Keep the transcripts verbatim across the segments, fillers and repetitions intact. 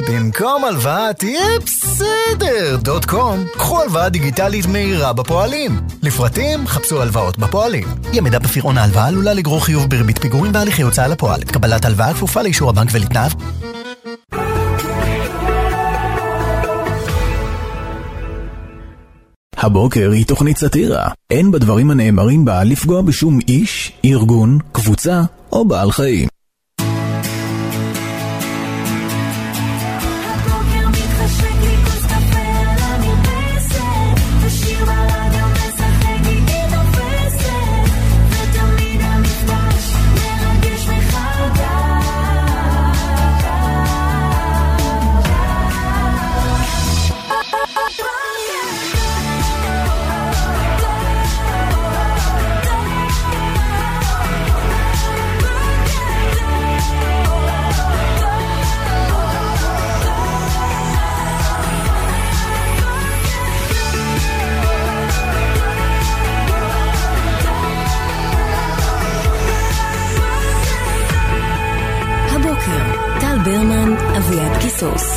במקום הלוואה תהיה בסדר דוט קום. קחו הלוואה דיגיטלית מהירה בפועלים. לפרטים חפשו הלוואות בפועלים. ימידה בפירעון ההלוואה עלולה לגרור חיוב בריבית פיגורים והליכי הוצאה לפועל. קבלת הלוואה כפופה לאישור הבנק ולתנאיו. הבוקר היא תוכנית סאטירה. אין בדברים הנאמרים בה לפגוע בשום איש, ארגון, קבוצה או בעל חיים. ברמן, אביעד קיסוס.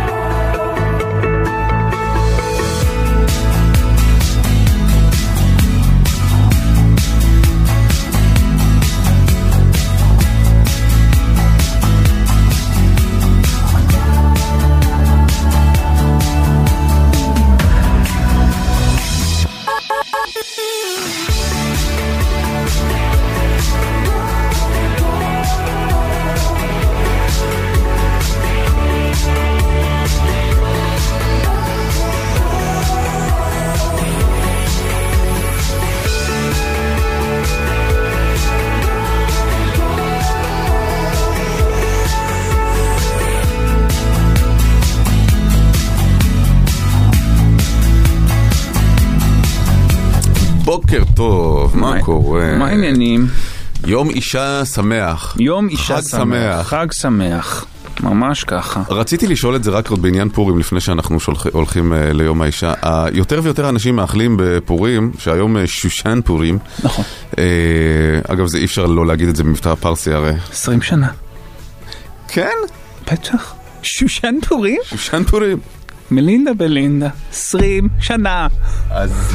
בוקר טוב, מה קורה? מה העניינים? יום אישה שמח. יום אישה שמח. חג שמח. ממש ככה. רציתי לשאול את זה רק עוד בעניין פורים לפני שאנחנו הולכים ליום האישה. יותר ויותר אנשים מאכלים בפורים, שהיום שושן פורים. נכון. אגב, זה אי אפשר לא להגיד את זה במבטא הפרסי הרי. עשרים שנה. כן? בטח. שושן פורים? שושן פורים. מלינדה בלינדה. עשרים שנה. אז...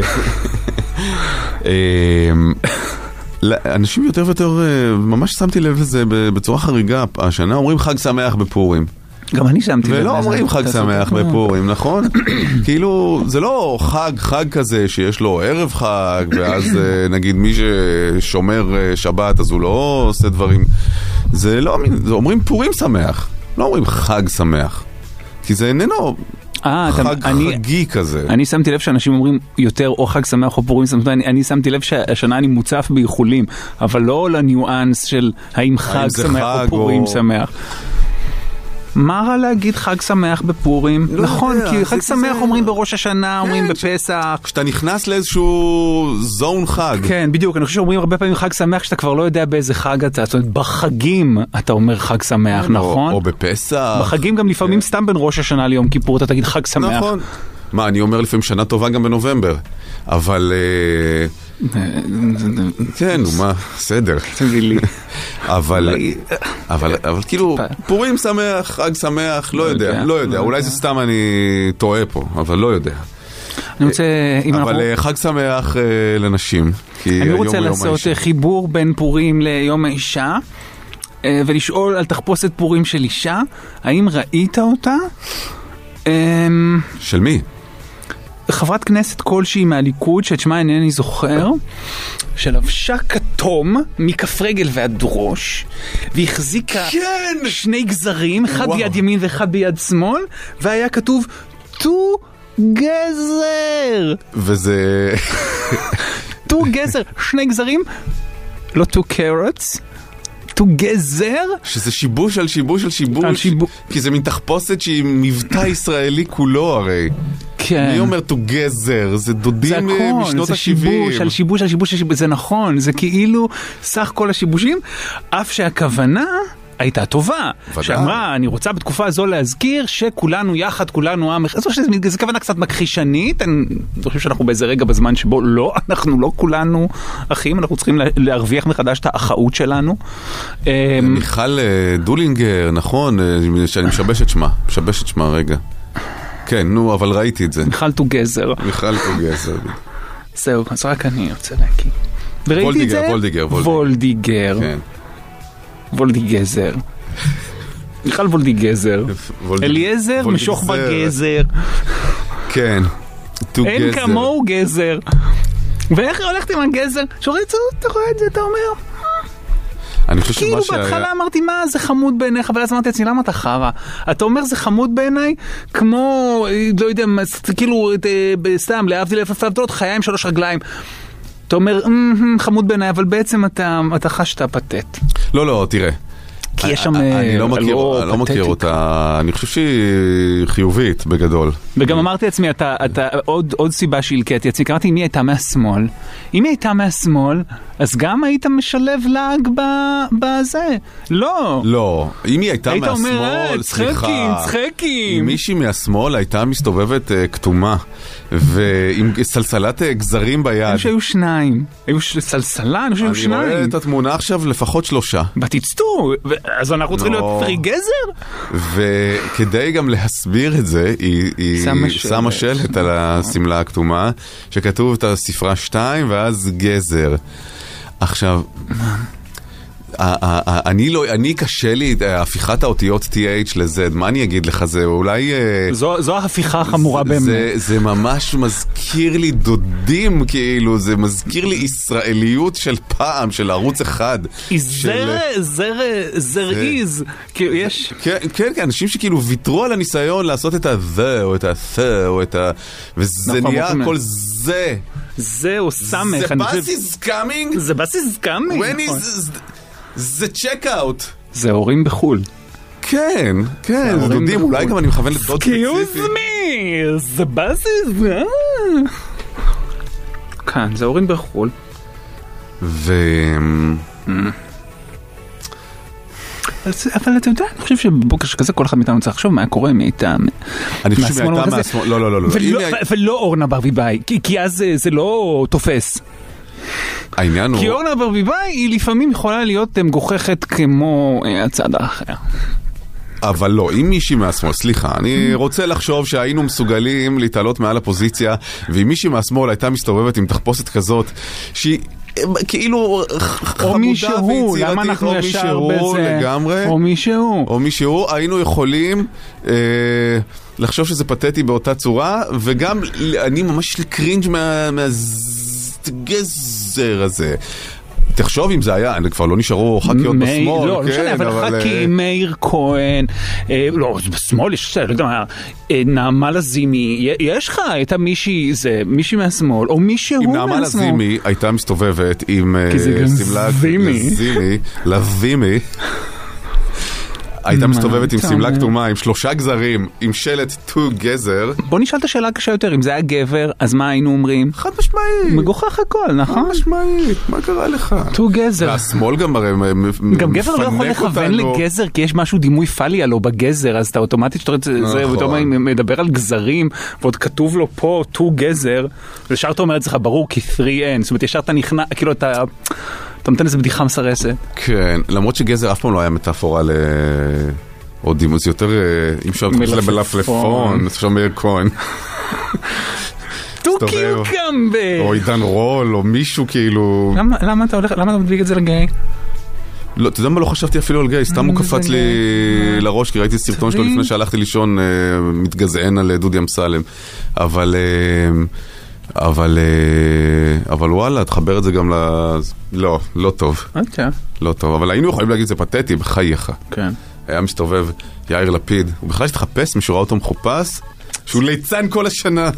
אנשים יותר ויותר, ממש שמתי לב לזה בצורה חריגה, השנה אומרים חג שמח בפורים. גם אני שמתי לב. ולא אומרים חג שמח בפורים, נכון? כאילו, זה לא חג, חג כזה שיש לו ערב חג, ואז נגיד מי ששומר שבת אז הוא לא עושה דברים. זה לא, זה אומרים פורים שמח, לא אומרים חג שמח. כי זה איננו... אה, חג אני, חגי כזה. אני שמתי לב שאנשים אומרים יותר או חג שמח או פורים שמח. אני, אני שמתי לב שהשנה אני מוצף באיחולים, אבל לא לניואנס של האם חג שמח חג או פורים או... שמח. מה רע להגיד חג שמח בפורים? לא נכון, יודע, כי חג שמח זה... אומרים בראש השנה, כן, אומרים בפסח. כשאתה נכנס לאיזשהו זון חג. כן, בדיוק. אני חושב שאומרים הרבה פעמים חג שמח, שאתה כבר לא יודע באיזה חג אתה. זאת אומרת, בחגים אתה אומר חג שמח, כן, נכון? או, או בפסח. בחגים גם לפעמים כן. סתם בין ראש השנה ליום כיפור, אתה תגיד חג שמח. נכון. מה, אני אומר לפעמים שנה טובה גם בנובמבר. אבל... כן, מה, סדר. אבל, אבל, אבל כאילו, פורים שמח, חג שמח, לא יודע, לא יודע. אולי זה סתם אני טועה פה, אבל לא יודע. אני רוצה, אבל חג שמח לנשים. אני רוצה לעשות חיבור בין פורים ליום האישה, ולשאול על תחפושת פורים של אישה. האם ראית אותה? של מי? חברת כנסת כלשהי מהליכוד, שאת שמה אינני זוכר, שלבשה כתום מכף רגל ועד ראש, והחזיקה כן! שני גזרים, אחד וואו. ביד ימין ואחד ביד שמאל, והיה כתוב טו גזר. וזה... טו גזר, שני גזרים, לא טו קרוטס. טו גזר? שזה שיבוש על שיבוש על שיבוש. על שיבוש. כי זה מין תחפושת שהיא מבטא ישראלי כולו הרי. כן. מי אומר טו גזר? זה דודים משנות ה-שבעים. זה שיבוש על שיבוש על שיבוש על שיבוש. זה נכון. זה כאילו סך כל השיבושים. אף שהכוונה הייתה טובה. ודאי. שאמרה, אני רוצה בתקופה הזו להזכיר שכולנו יחד, כולנו עם... זו שזה כוונה קצת מכחישנית, אני חושב שאנחנו באיזה רגע בזמן שבו לא, אנחנו לא כולנו אחים, אנחנו צריכים להרוויח מחדש את האחאות שלנו. מיכל דולינגר, נכון, שאני משבש את שמה, משבש את שמה רגע. כן, נו, אבל ראיתי את זה. מיכל טוגזר. מיכל טוגזר. זהו, אז רק אני רוצה להגיד. וראיתי את זה? וולדיגר, וולדיגר. כן. וולדיגזר. מיכל וולדיגזר. אליעזר משוך בגזר. כן. אין כמוהו גזר. ואיך הולכת עם הגזר? שורצו, אתה רואה את זה, אתה אומר... אני חושב כאילו בהתחלה אמרתי, מה זה חמוד בעיניך, אבל אז אמרתי לעצמי, למה אתה חרא? אתה אומר זה חמוד בעיניי, כמו, לא יודע, כאילו, סתם, להבדיל אלף הבדלות, חיה עם שלוש רגליים. אתה אומר, חמוד בעיניי, אבל בעצם אתה חשת פתט. לא, לא, תראה. כי יש שם... אני לא מכיר, לא מכיר אותה, אני חושב שהיא חיובית בגדול. וגם אמרתי לעצמי, אתה, אתה, עוד, עוד סיבה שהלקטתי עצמי, קראתי אם היא הייתה מהשמאל. אם היא הייתה מהשמאל, אז גם היית משלב לאג בזה. לא. לא. אם היא הייתה מהשמאל, אומר, סליחה. צחקים, צחקים. אם מישהי מהשמאל הייתה מסתובבת uh, כתומה, ועם סלסלת uh, גזרים ביד. אני שהיו שניים. היו סלסלה, אני שהיו שניים. אני רואה את התמונה עכשיו לפחות שלושה. בתצטו. אז אנחנו צריכים להיות פרי גזר? וכדי גם להסביר את זה, היא שמה שלט על הסמלה הכתומה, שכתוב את הספרה שתיים ואז גזר. עכשיו, אני לא, אני קשה לי הפיכת האותיות טי אייץ' ל-Z, מה אני אגיד לך זה? אולי... זו ההפיכה החמורה באמת. זה ממש מזכיר לי דודים, כאילו, זה מזכיר לי ישראליות של פעם, של ערוץ אחד. זר, זר, זר איז, כאילו יש... כן, כן, אנשים שכאילו ויתרו על הניסיון לעשות את ה-the, או את ה-th, או את ה... וזה נהיה הכל זה. זה או סמך. The bus is coming? The bus is coming. When is... זה צ'ק-אוט. זה הורים בחול. כן, כן, זה דודים, אולי גם אני מכוון לדוד ספציפי. Excuse me, זה בסיס. כן, זה הורים בחול. ו... אבל אתה יודע, אני חושב שבבוקר שכזה כל אחד מאיתנו צריך לחשוב מה קורה מאיתם. אני חושב שהייתה מהשמאל, לא, לא, לא. ולא אורנה ברביבאי, כי אז זה לא תופס. העניין הוא... כי אורנה ברביבאי היא לפעמים יכולה להיות מגוחכת כמו הצד האחר. אבל לא, אם מישהי מהשמאל, סליחה, אני רוצה לחשוב שהיינו מסוגלים להתעלות מעל הפוזיציה, ואם מישהי מהשמאל הייתה מסתובבת עם תחפושת כזאת, שהיא כאילו חמודה ויצירתית, או מישהו לגמרי, או מישהו, או מישהו, היינו יכולים לחשוב שזה פתטי באותה צורה, וגם אני ממש לקרינג' מהגזר הזה. תחשוב אם זה היה, כבר לא נשארו חכיות בשמאל. לא, לא משנה, אבל חכי, מאיר כהן, לא, בשמאל יש, לא יודע, נעמה לזימי, יש לך, הייתה מישהי, זה מישהי מהשמאל, או מישהו מהשמאל. אם נעמה לזימי הייתה מסתובבת עם סמלה לזימי, לזימי, הייתה מסתובבת עם סמלה כתומה, עם שלושה גזרים, עם שלט טו גזר. בוא נשאל את השאלה קשה יותר, אם זה היה גבר, אז מה היינו אומרים? חד משמעית. מגוחך הכל, נכון? חד משמעית, מה קרה לך? טו גזר. והשמאל גם הרי מפנק אותנו. גם גבר לא יכול לכוון לגזר, כי יש משהו דימוי פלי עלו בגזר, אז אתה אוטומטית שאתה מדבר על גזרים, ועוד כתוב לו פה טו גזר, ושאר אתה אומר את זה ברור, כי תרי אין, זאת אומרת, ישר אתה נכנע, כאילו אתה... אתה נותן איזה בדיחה מסרסת. כן, למרות שגזר אף פעם לא היה מטאפורה ל... או דימוס יותר... אם שאתה חושב למלפלפון, אז עכשיו מאיר כהן. טו קיוקמבר! או עידן רול, או מישהו כאילו... למה אתה הולך, למה אתה מדביק את זה לגיי? לא, אתה יודע מה, לא חשבתי אפילו על גיי, סתם הוא קפץ לי לראש, כי ראיתי סרטון שלו לפני שהלכתי לישון, מתגזען על דודי אמסלם. אבל... אבל, אבל וואלה, תחבר את זה גם ל... לא, לא טוב. אוקיי. לא טוב, אבל היינו יכולים להגיד זה פתטי בחייך. כן. היה מסתובב יאיר לפיד, הוא בכלל שתחפש מי שראה אותו מחופש, שהוא ליצן כל השנה.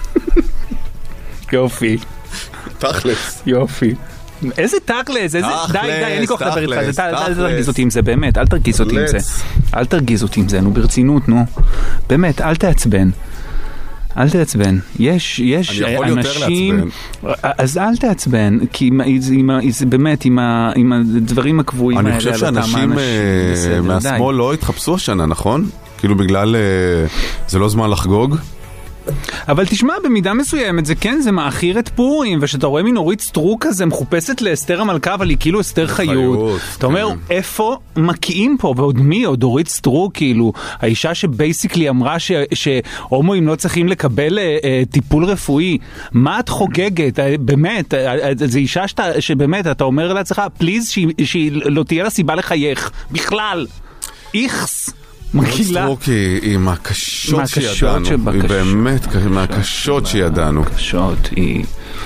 יופי. תכלס. יופי. איזה תכלס, איזה... די, די, אין לי כוח לדבר איתך, אל תרגיז אותי עם זה, באמת, אל תרגיז אותי עם זה. אל תרגיז אותי עם זה, נו, ברצינות, נו. באמת, אל תעצבן. אל תעצבן. יש, יש אני יכול אנשים... יותר לעצבן. אז אל תעצבן, כי זה באמת, עם הדברים הקבועים האלה, אני חושב שאנשים מהשמאל לא התחפשו השנה, נכון? כאילו בגלל... זה לא זמן לחגוג? אבל תשמע, במידה מסוימת זה כן, זה מאחיר את פורים, ושאתה רואה מין אורית סטרוק כזה מחופשת לאסתר המלכה, אבל היא כאילו אסתר חיות. אתה אומר, איפה מקיאים פה? ועוד מי? עוד אורית סטרוק, כאילו, האישה שבייסיקלי אמרה שהומואים לא צריכים לקבל טיפול רפואי. מה את חוגגת? באמת, זו אישה שבאמת, אתה אומר לעצמך, פליז, שהיא לא תהיה לה סיבה לחייך. בכלל. איכס. סטרוק היא מהקשות שידענו, היא באמת מהקשות שידענו. מהקשות היא...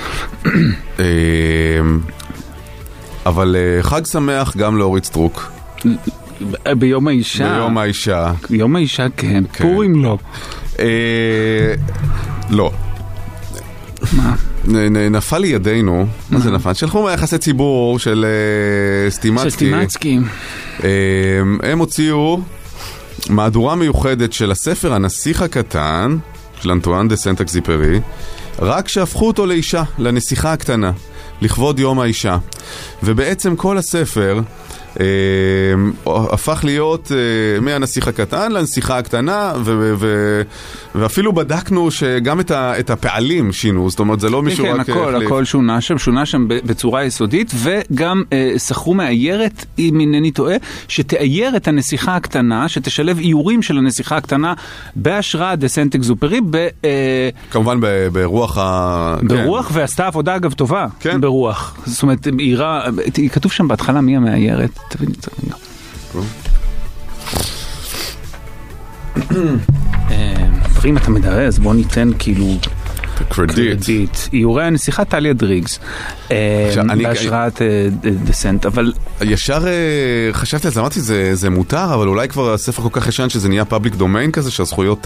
אבל חג שמח גם לאורית סטרוק. ביום האישה. ביום האישה. ביום האישה כן, פורים לא. לא. מה? נפל לי ידינו, מה זה נפל? שלחו מהיחסי ציבור של סטימצקי. של סטימצקי. הם הוציאו מהדורה מיוחדת של הספר הנסיך הקטן של אנטואן דה סנט-אקזיפרי, רק שהפכו אותו לאישה, לנסיכה הקטנה, לכבוד יום האישה. ובעצם כל הספר אה, הפך להיות אה, מהנסיך הקטן לנסיכה הקטנה, ו- ו- ואפילו בדקנו שגם את, ה- את הפעלים שינו, זאת אומרת זה לא מישהו כן, רק... כן, הכל, החליף. הכל שונה שם, שונה שם בצורה יסודית, וגם אה, שכרו מאיירת, אם אינני טועה, שתאייר את הנסיכה הקטנה, שתשלב איורים של הנסיכה הקטנה בהשראה דה סנט-אקזיפרי, ב... אה, כמובן ב- ברוח ה... ברוח, כן. ועשתה עבודה אגב טובה, כן. ברוח. זאת אומרת, עירה, כתוב שם בהתחלה מי המאיירת. תבין, תבין. אם אתה מדרז, בוא ניתן כאילו קרדיט. איורי הנסיכה טליה דריגס בהשראת דסנט, אבל ישר חשבתי על זה, אמרתי זה מותר, אבל אולי כבר הספר כל כך ישן שזה נהיה פאבליק דומיין כזה, שהזכויות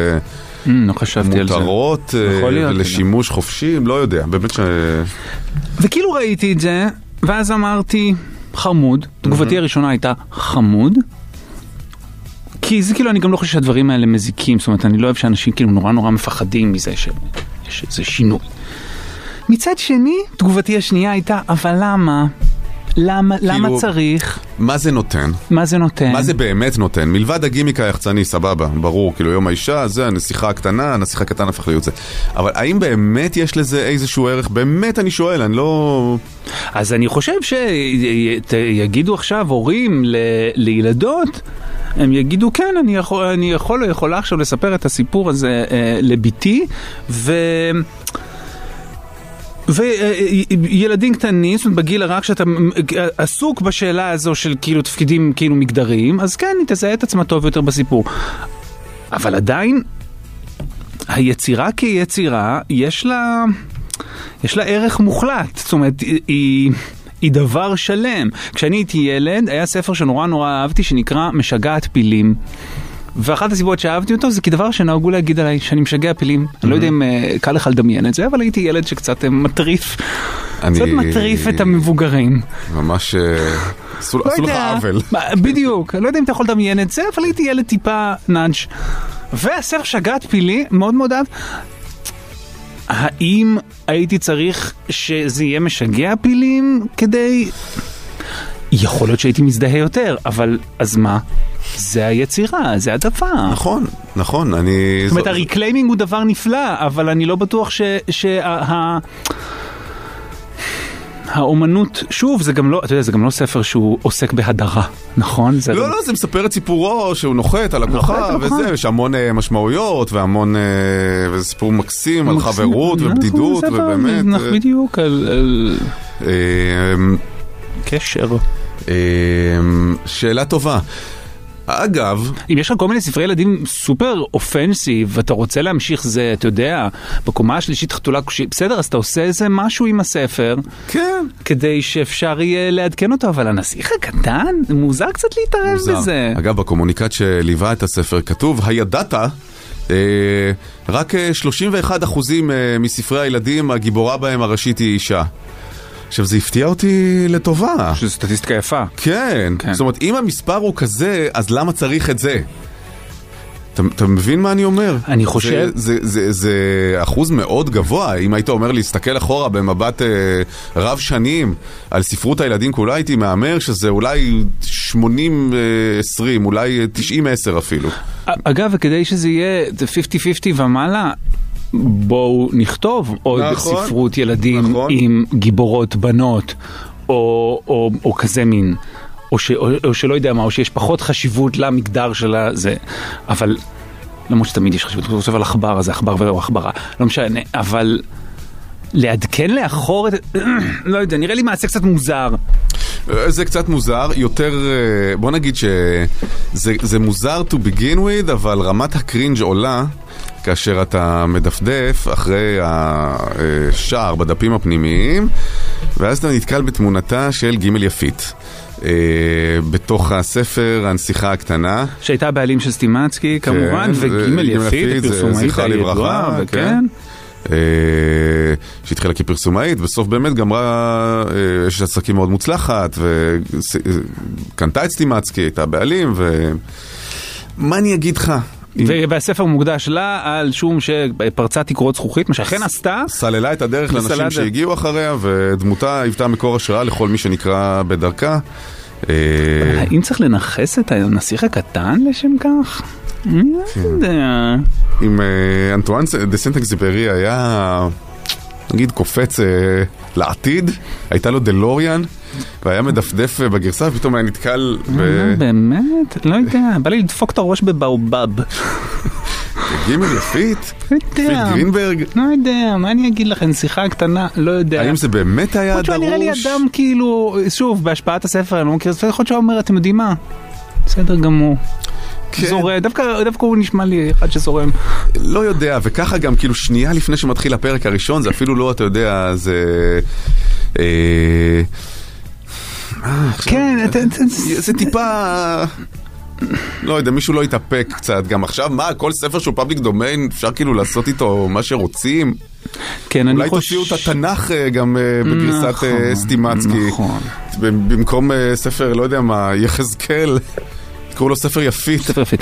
מותרות לשימוש חופשי, לא יודע, באמת ש... וכאילו ראיתי את זה, ואז אמרתי חמוד, תגובתי הראשונה הייתה חמוד, כי זה כאילו אני גם לא חושב שהדברים האלה מזיקים, זאת אומרת אני לא אוהב שאנשים כאילו נורא נורא מפחדים מזה שיש איזה שינוי. מצד שני, תגובתי השנייה הייתה, אבל למה? למה, למה צריך? מה זה נותן? מה זה נותן? מה זה באמת נותן? מלבד הגימיק היחצני, סבבה, ברור, כאילו יום האישה, זה הנסיכה הקטנה, הנסיכה הקטנה הפך להיות זה. אבל האם באמת יש לזה איזשהו ערך? באמת אני שואל, אני לא... אז אני חושב שיגידו עכשיו הורים ל... לילדות, הם יגידו, כן, אני יכול, אני יכול או יכולה עכשיו לספר את הסיפור הזה אה, לביתי, ו... וילדים קטנים, זאת אומרת, בגיל הרך שאתה עסוק בשאלה הזו של כאילו תפקידים כאילו מגדריים, אז כן, היא תזהה את עצמה טוב יותר בסיפור. אבל עדיין, היצירה כיצירה, יש לה, יש לה ערך מוחלט. זאת אומרת, היא... היא דבר שלם. כשאני הייתי ילד, היה ספר שנורא נורא אהבתי, שנקרא משגעת פילים. ואחת הסיבות שאהבתי אותו, זה כי דבר שנהגו להגיד עליי, שאני משגע פילים. Mm-hmm. אני לא יודע אם uh, קל לך לדמיין את זה, אבל הייתי ילד שקצת uh, מטריף. אני... קצת מטריף את המבוגרים. ממש... עשו לך עוול. בדיוק. לא יודע אם אתה יכול לדמיין את זה, אבל הייתי ילד טיפה נאנג'. והספר שגעת פילי, מאוד מאוד אהב. האם הייתי צריך שזה יהיה משגע פילים כדי... יכול להיות שהייתי מזדהה יותר, אבל אז מה? זה היצירה, זה הדבר. נכון, נכון, אני... זאת אומרת, הריקליימינג הוא דבר נפלא, אבל אני לא בטוח ש... שה... האומנות, שוב, זה גם לא, אתה יודע, זה גם לא ספר שהוא עוסק בהדרה, נכון? לא, לא, לא, זה מספר את סיפורו שהוא נוחת על הכוכב וזה, יש המון משמעויות והמון, וזה סיפור מקסים על חברות ובדידות ובאמת. בדיוק, על קשר. שאלה טובה. אגב, אם יש לך כל מיני ספרי ילדים סופר אופנסיב, ואתה רוצה להמשיך זה, אתה יודע, בקומה השלישית חתולה קושית, בסדר, אז אתה עושה איזה משהו עם הספר, כן. כדי שאפשר יהיה לעדכן אותו, אבל הנסיך הקטן, מוזר קצת להתערב מוזר. בזה. אגב, בקומוניקט שליווה את הספר כתוב, הידעת, אה, רק שלושים ואחד אחוזים מספרי הילדים, הגיבורה בהם הראשית היא אישה. עכשיו, זה הפתיע אותי לטובה. שזו סטטיסטיקה יפה. כן. כן. זאת אומרת, אם המספר הוא כזה, אז למה צריך את זה? אתה, אתה מבין מה אני אומר? אני חושב... זה, זה, זה, זה אחוז מאוד גבוה. אם היית אומר להסתכל אחורה במבט אה, רב שנים על ספרות הילדים כולה, הייתי מאמר שזה אולי שמונים עשרים, אולי תשעים עשר אפילו. אגב, וכדי שזה יהיה חמישים חמישים ומעלה, בואו נכתוב עוד נכון, ספרות ילדים נכון. עם גיבורות בנות, או, או, או כזה מין, או, ש, או, או שלא יודע מה, או שיש פחות חשיבות למגדר שלה, זה, אבל, למרות שתמיד יש חשיבות, אני חושב על אחבר, אז זה אחבר ולא אחברה, לא משנה, אבל לעדכן לאחור, לא יודע, נראה לי מעשה קצת מוזר. זה קצת מוזר, יותר, בוא נגיד שזה זה מוזר to begin with, אבל רמת הקרינג' עולה, כאשר אתה מדפדף אחרי השער בדפים הפנימיים, ואז אתה נתקל בתמונתה של גימל יפית. בתוך הספר הנסיכה הקטנה. שהייתה בעלים של סטימצקי, כמובן, וגימל יפית, הפרסומאית הידועה, וכן. שהתחילה כפרסומאית, בסוף באמת גמרה, יש עסקים מאוד מוצלחת, וקנתה את סטימצקי, הייתה בעלים, ומה אני אגיד לך? והספר מוקדש לה על שום שפרצה תקרות זכוכית, מה שאכן עשתה. סללה את הדרך לאנשים שהגיעו אחריה, ודמותה היוותה מקור השראה לכל מי שנקרא בדרכה. האם צריך לנחס את הנסיך הקטן לשם כך? אני לא יודע. אם אנטואן דה סנט-אקזופרי היה, נגיד, קופץ לעתיד, הייתה לו דלוריאן, והיה מדפדף בגרסה, ופתאום היה נתקל ב... באמת? לא יודע, בא לי לדפוק את הראש בבאובב. גימל יפית? יפית גרינברג? לא יודע, מה אני אגיד לכם, שיחה קטנה, לא יודע. האם זה באמת היה דרוש? עוד נראה לי אדם כאילו, שוב, בהשפעת הספר, אני לא מכיר, יכול להיות שהוא אומר, אתם יודעים מה? בסדר גמור. זורם, דווקא הוא נשמע לי אחד שזורם. לא יודע, וככה גם כאילו שנייה לפני שמתחיל הפרק הראשון, זה אפילו לא, אתה יודע, זה... כן, זה טיפה... לא יודע, מישהו לא יתאפק קצת. גם עכשיו, מה, כל ספר שהוא פאבליק דומיין, אפשר כאילו לעשות איתו מה שרוצים? כן, אולי תוציאו את התנ"ך גם בגרסת סטימצקי. נכון. במקום ספר, לא יודע מה, יחזקאל. קראו לו ספר יפית. ספר יפית.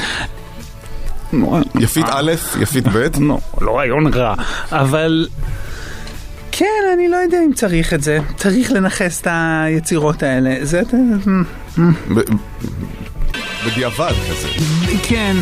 יפית א', יפית ב'. לא רעיון רע, אבל... כן, אני לא יודע אם צריך את זה. צריך לנחס את היצירות האלה. זה... בדיעבד כזה. כן.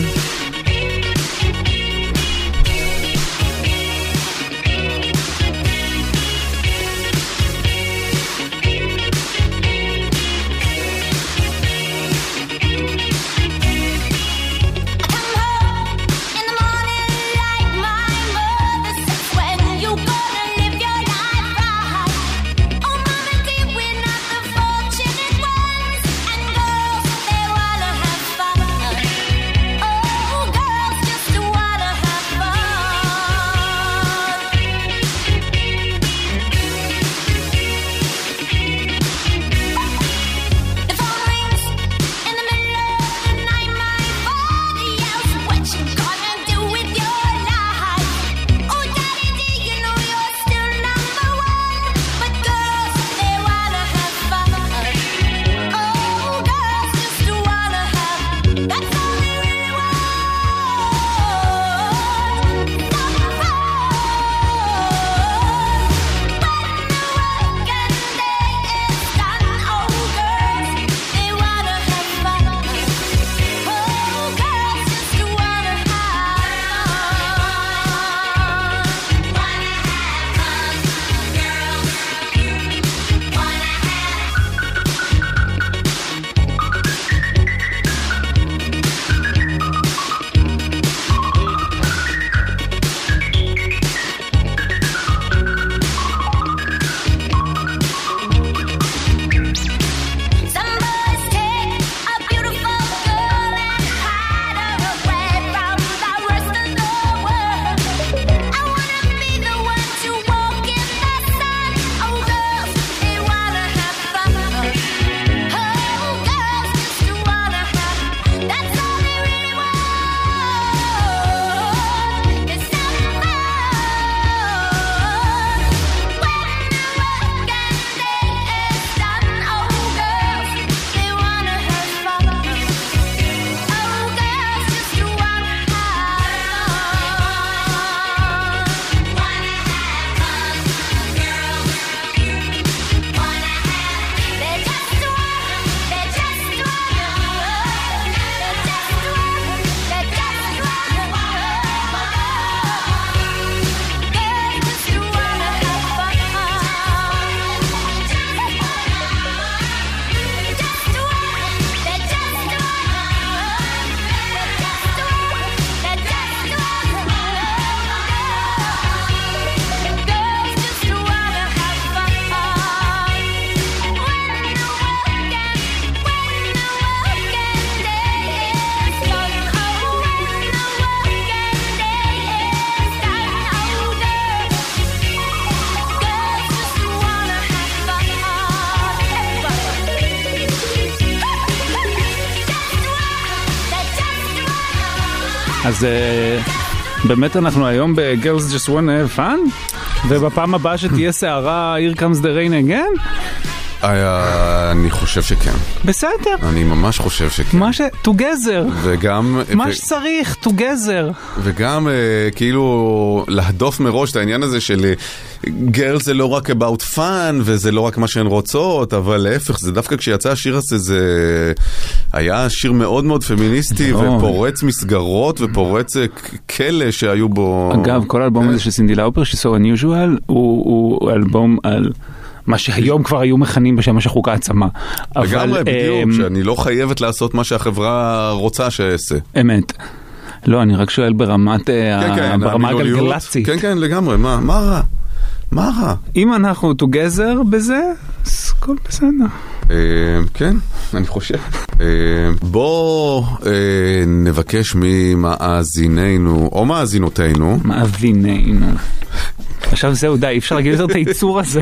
אז באמת אנחנו היום ב-Girls Just Wanna Have Fun, ובפעם הבאה שתהיה שערה Here Comes the Rain Again? אני חושב שכן. בסדר. אני ממש חושב שכן. מה ש... together. וגם... מה שצריך, together. וגם כאילו להדוף מראש את העניין הזה של גרל זה לא רק about fun, וזה לא רק מה שהן רוצות, אבל להפך, זה דווקא כשיצא השיר הזה, זה היה שיר מאוד מאוד פמיניסטי, ופורץ מסגרות, ופורץ כלא שהיו בו... אגב, כל האלבום הזה של סינדי לאופר, ש-So Unusual, הוא אלבום על... מה שהיום כבר היו מכנים בשם השחוק העצמה. לגמרי, בדיוק, שאני לא חייבת לעשות מה שהחברה רוצה שעשה. אמת. לא, אני רק שואל ברמת ברמה הגלגלצית. כן, כן, לגמרי. מה רע? מה רע? אם אנחנו together בזה, אז הכל בסדר. כן, אני חושב. בוא נבקש ממאזיננו, או מאזינותינו. מאזיננו. עכשיו זהו, די, אי אפשר להגיד יותר את הייצור הזה.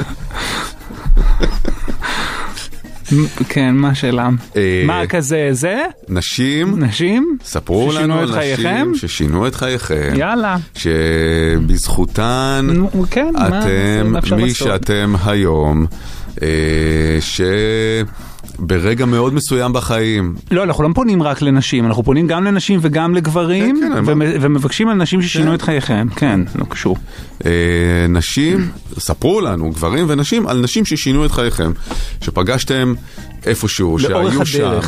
כן, מה השאלה? מה כזה זה? נשים. נשים? ספרו לנו על נשים ששינו את חייכם. יאללה. שבזכותן אתם, מי שאתם היום, ש... ברגע מאוד מסוים בחיים. לא, אנחנו לא פונים רק לנשים, אנחנו פונים גם לנשים וגם לגברים, כן, כן, ומבקשים על נשים ששינו כן. את חייכם. כן, לא קשור. נשים, ספרו לנו, גברים ונשים, על נשים ששינו את חייכם, שפגשתם איפשהו, שהיו שם.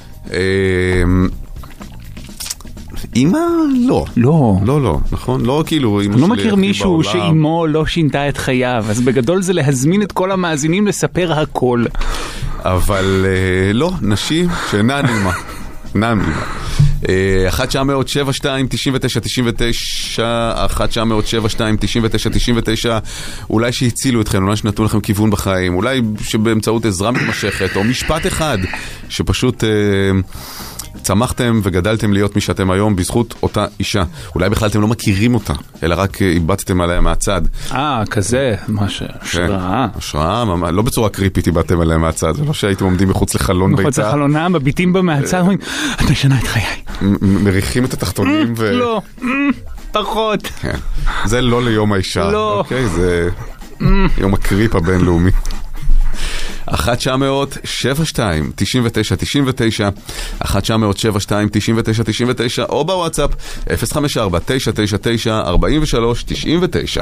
אמא, לא. לא. לא, לא, נכון? לא כאילו... אני לא מכיר מישהו שאימו לא שינתה את חייו, אז בגדול זה להזמין את כל המאזינים לספר הכל. אבל לא, נשים שאינן אימה. אינן אימה. אחת תשע מאות שבע שתיים תשעים ותשע תשעים ותשע אחת תשע מאות שבע שתיים תשעים ותשע תשעים ותשע אולי שהצילו אתכם, אולי שנתנו לכם כיוון בחיים, אולי שבאמצעות עזרה מתמשכת, או משפט אחד שפשוט... צמחתם וגדלתם להיות מי שאתם היום בזכות אותה אישה. אולי בכלל אתם לא מכירים אותה, אלא רק איבדתם עליה מהצד. אה, כזה, משהו, השראה. השראה, לא בצורה קריפית איבדתם עליה מהצד, זה לא שהייתם עומדים מחוץ לחלון ביתה. מחוץ לחלונה, מביטים בה מהצד, אומרים, אתה שנה את חיי. מריחים את התחתונים ו... לא, פחות. זה לא ליום האישה. לא. אוקיי, זה יום הקריפ הבינלאומי. אחת תשע מאות שבע שתיים תשעים ותשע תשעים ותשע אחת תשע מאות שבע שתיים תשעים ותשע תשעים ותשע או בוואטסאפ אפס חמש ארבע תשע תשע תשע ארבעים ושלוש תשעים ותשע.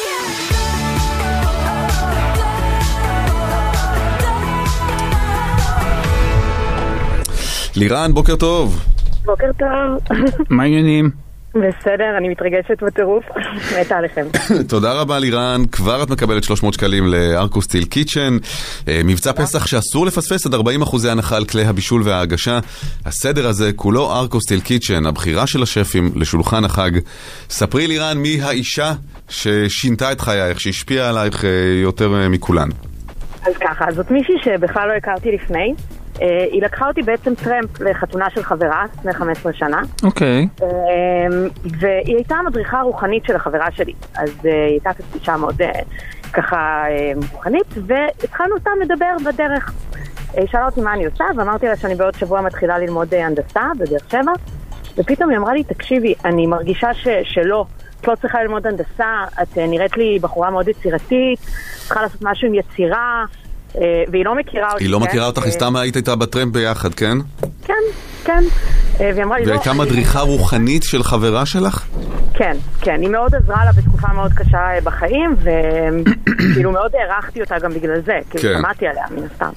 לירן, בוקר טוב. בוקר טוב. מה העניינים? בסדר, אני מתרגשת בטירוף. מתה עליכם. תודה רבה לירן, כבר את מקבלת שלוש מאות שקלים לארקו סטיל קיצ'ן. מבצע פסח שאסור לפספס עד ארבעים אחוז הנחה על כלי הבישול וההגשה. הסדר הזה כולו ארקו סטיל קיצ'ן, הבחירה של השפים לשולחן החג. ספרי לירן מי האישה ששינתה את חייך, שהשפיעה עלייך יותר מכולן. אז ככה, זאת מישהי שבכלל לא הכרתי לפני. Uh, היא לקחה אותי בעצם טרמפ לחתונה של חברה, לפני חמש עשרה שנה. אוקיי. Okay. Uh, והיא הייתה המדריכה הרוחנית של החברה שלי. אז uh, היא הייתה אישה מאוד uh, ככה uh, רוחנית, והתחלנו סתם לדבר בדרך. היא uh, שאלה אותי מה אני עושה, ואמרתי לה שאני בעוד שבוע מתחילה ללמוד uh, הנדסה בדרך שבע, ופתאום היא אמרה לי, תקשיבי, אני מרגישה ש- שלא, את לא צריכה ללמוד הנדסה, את uh, נראית לי בחורה מאוד יצירתית, צריכה לעשות משהו עם יצירה, והיא לא מכירה אותי. היא לא מכירה אותך, היא סתם היית איתה בטרמפ ביחד, כן? כן, כן. והיא אמרה לי לא... והייתה מדריכה רוחנית של חברה שלך? כן, כן. היא מאוד עזרה לה בתקופה מאוד קשה בחיים, וכאילו מאוד הערכתי אותה גם בגלל זה, כאילו שמעתי עליה מן הסתם.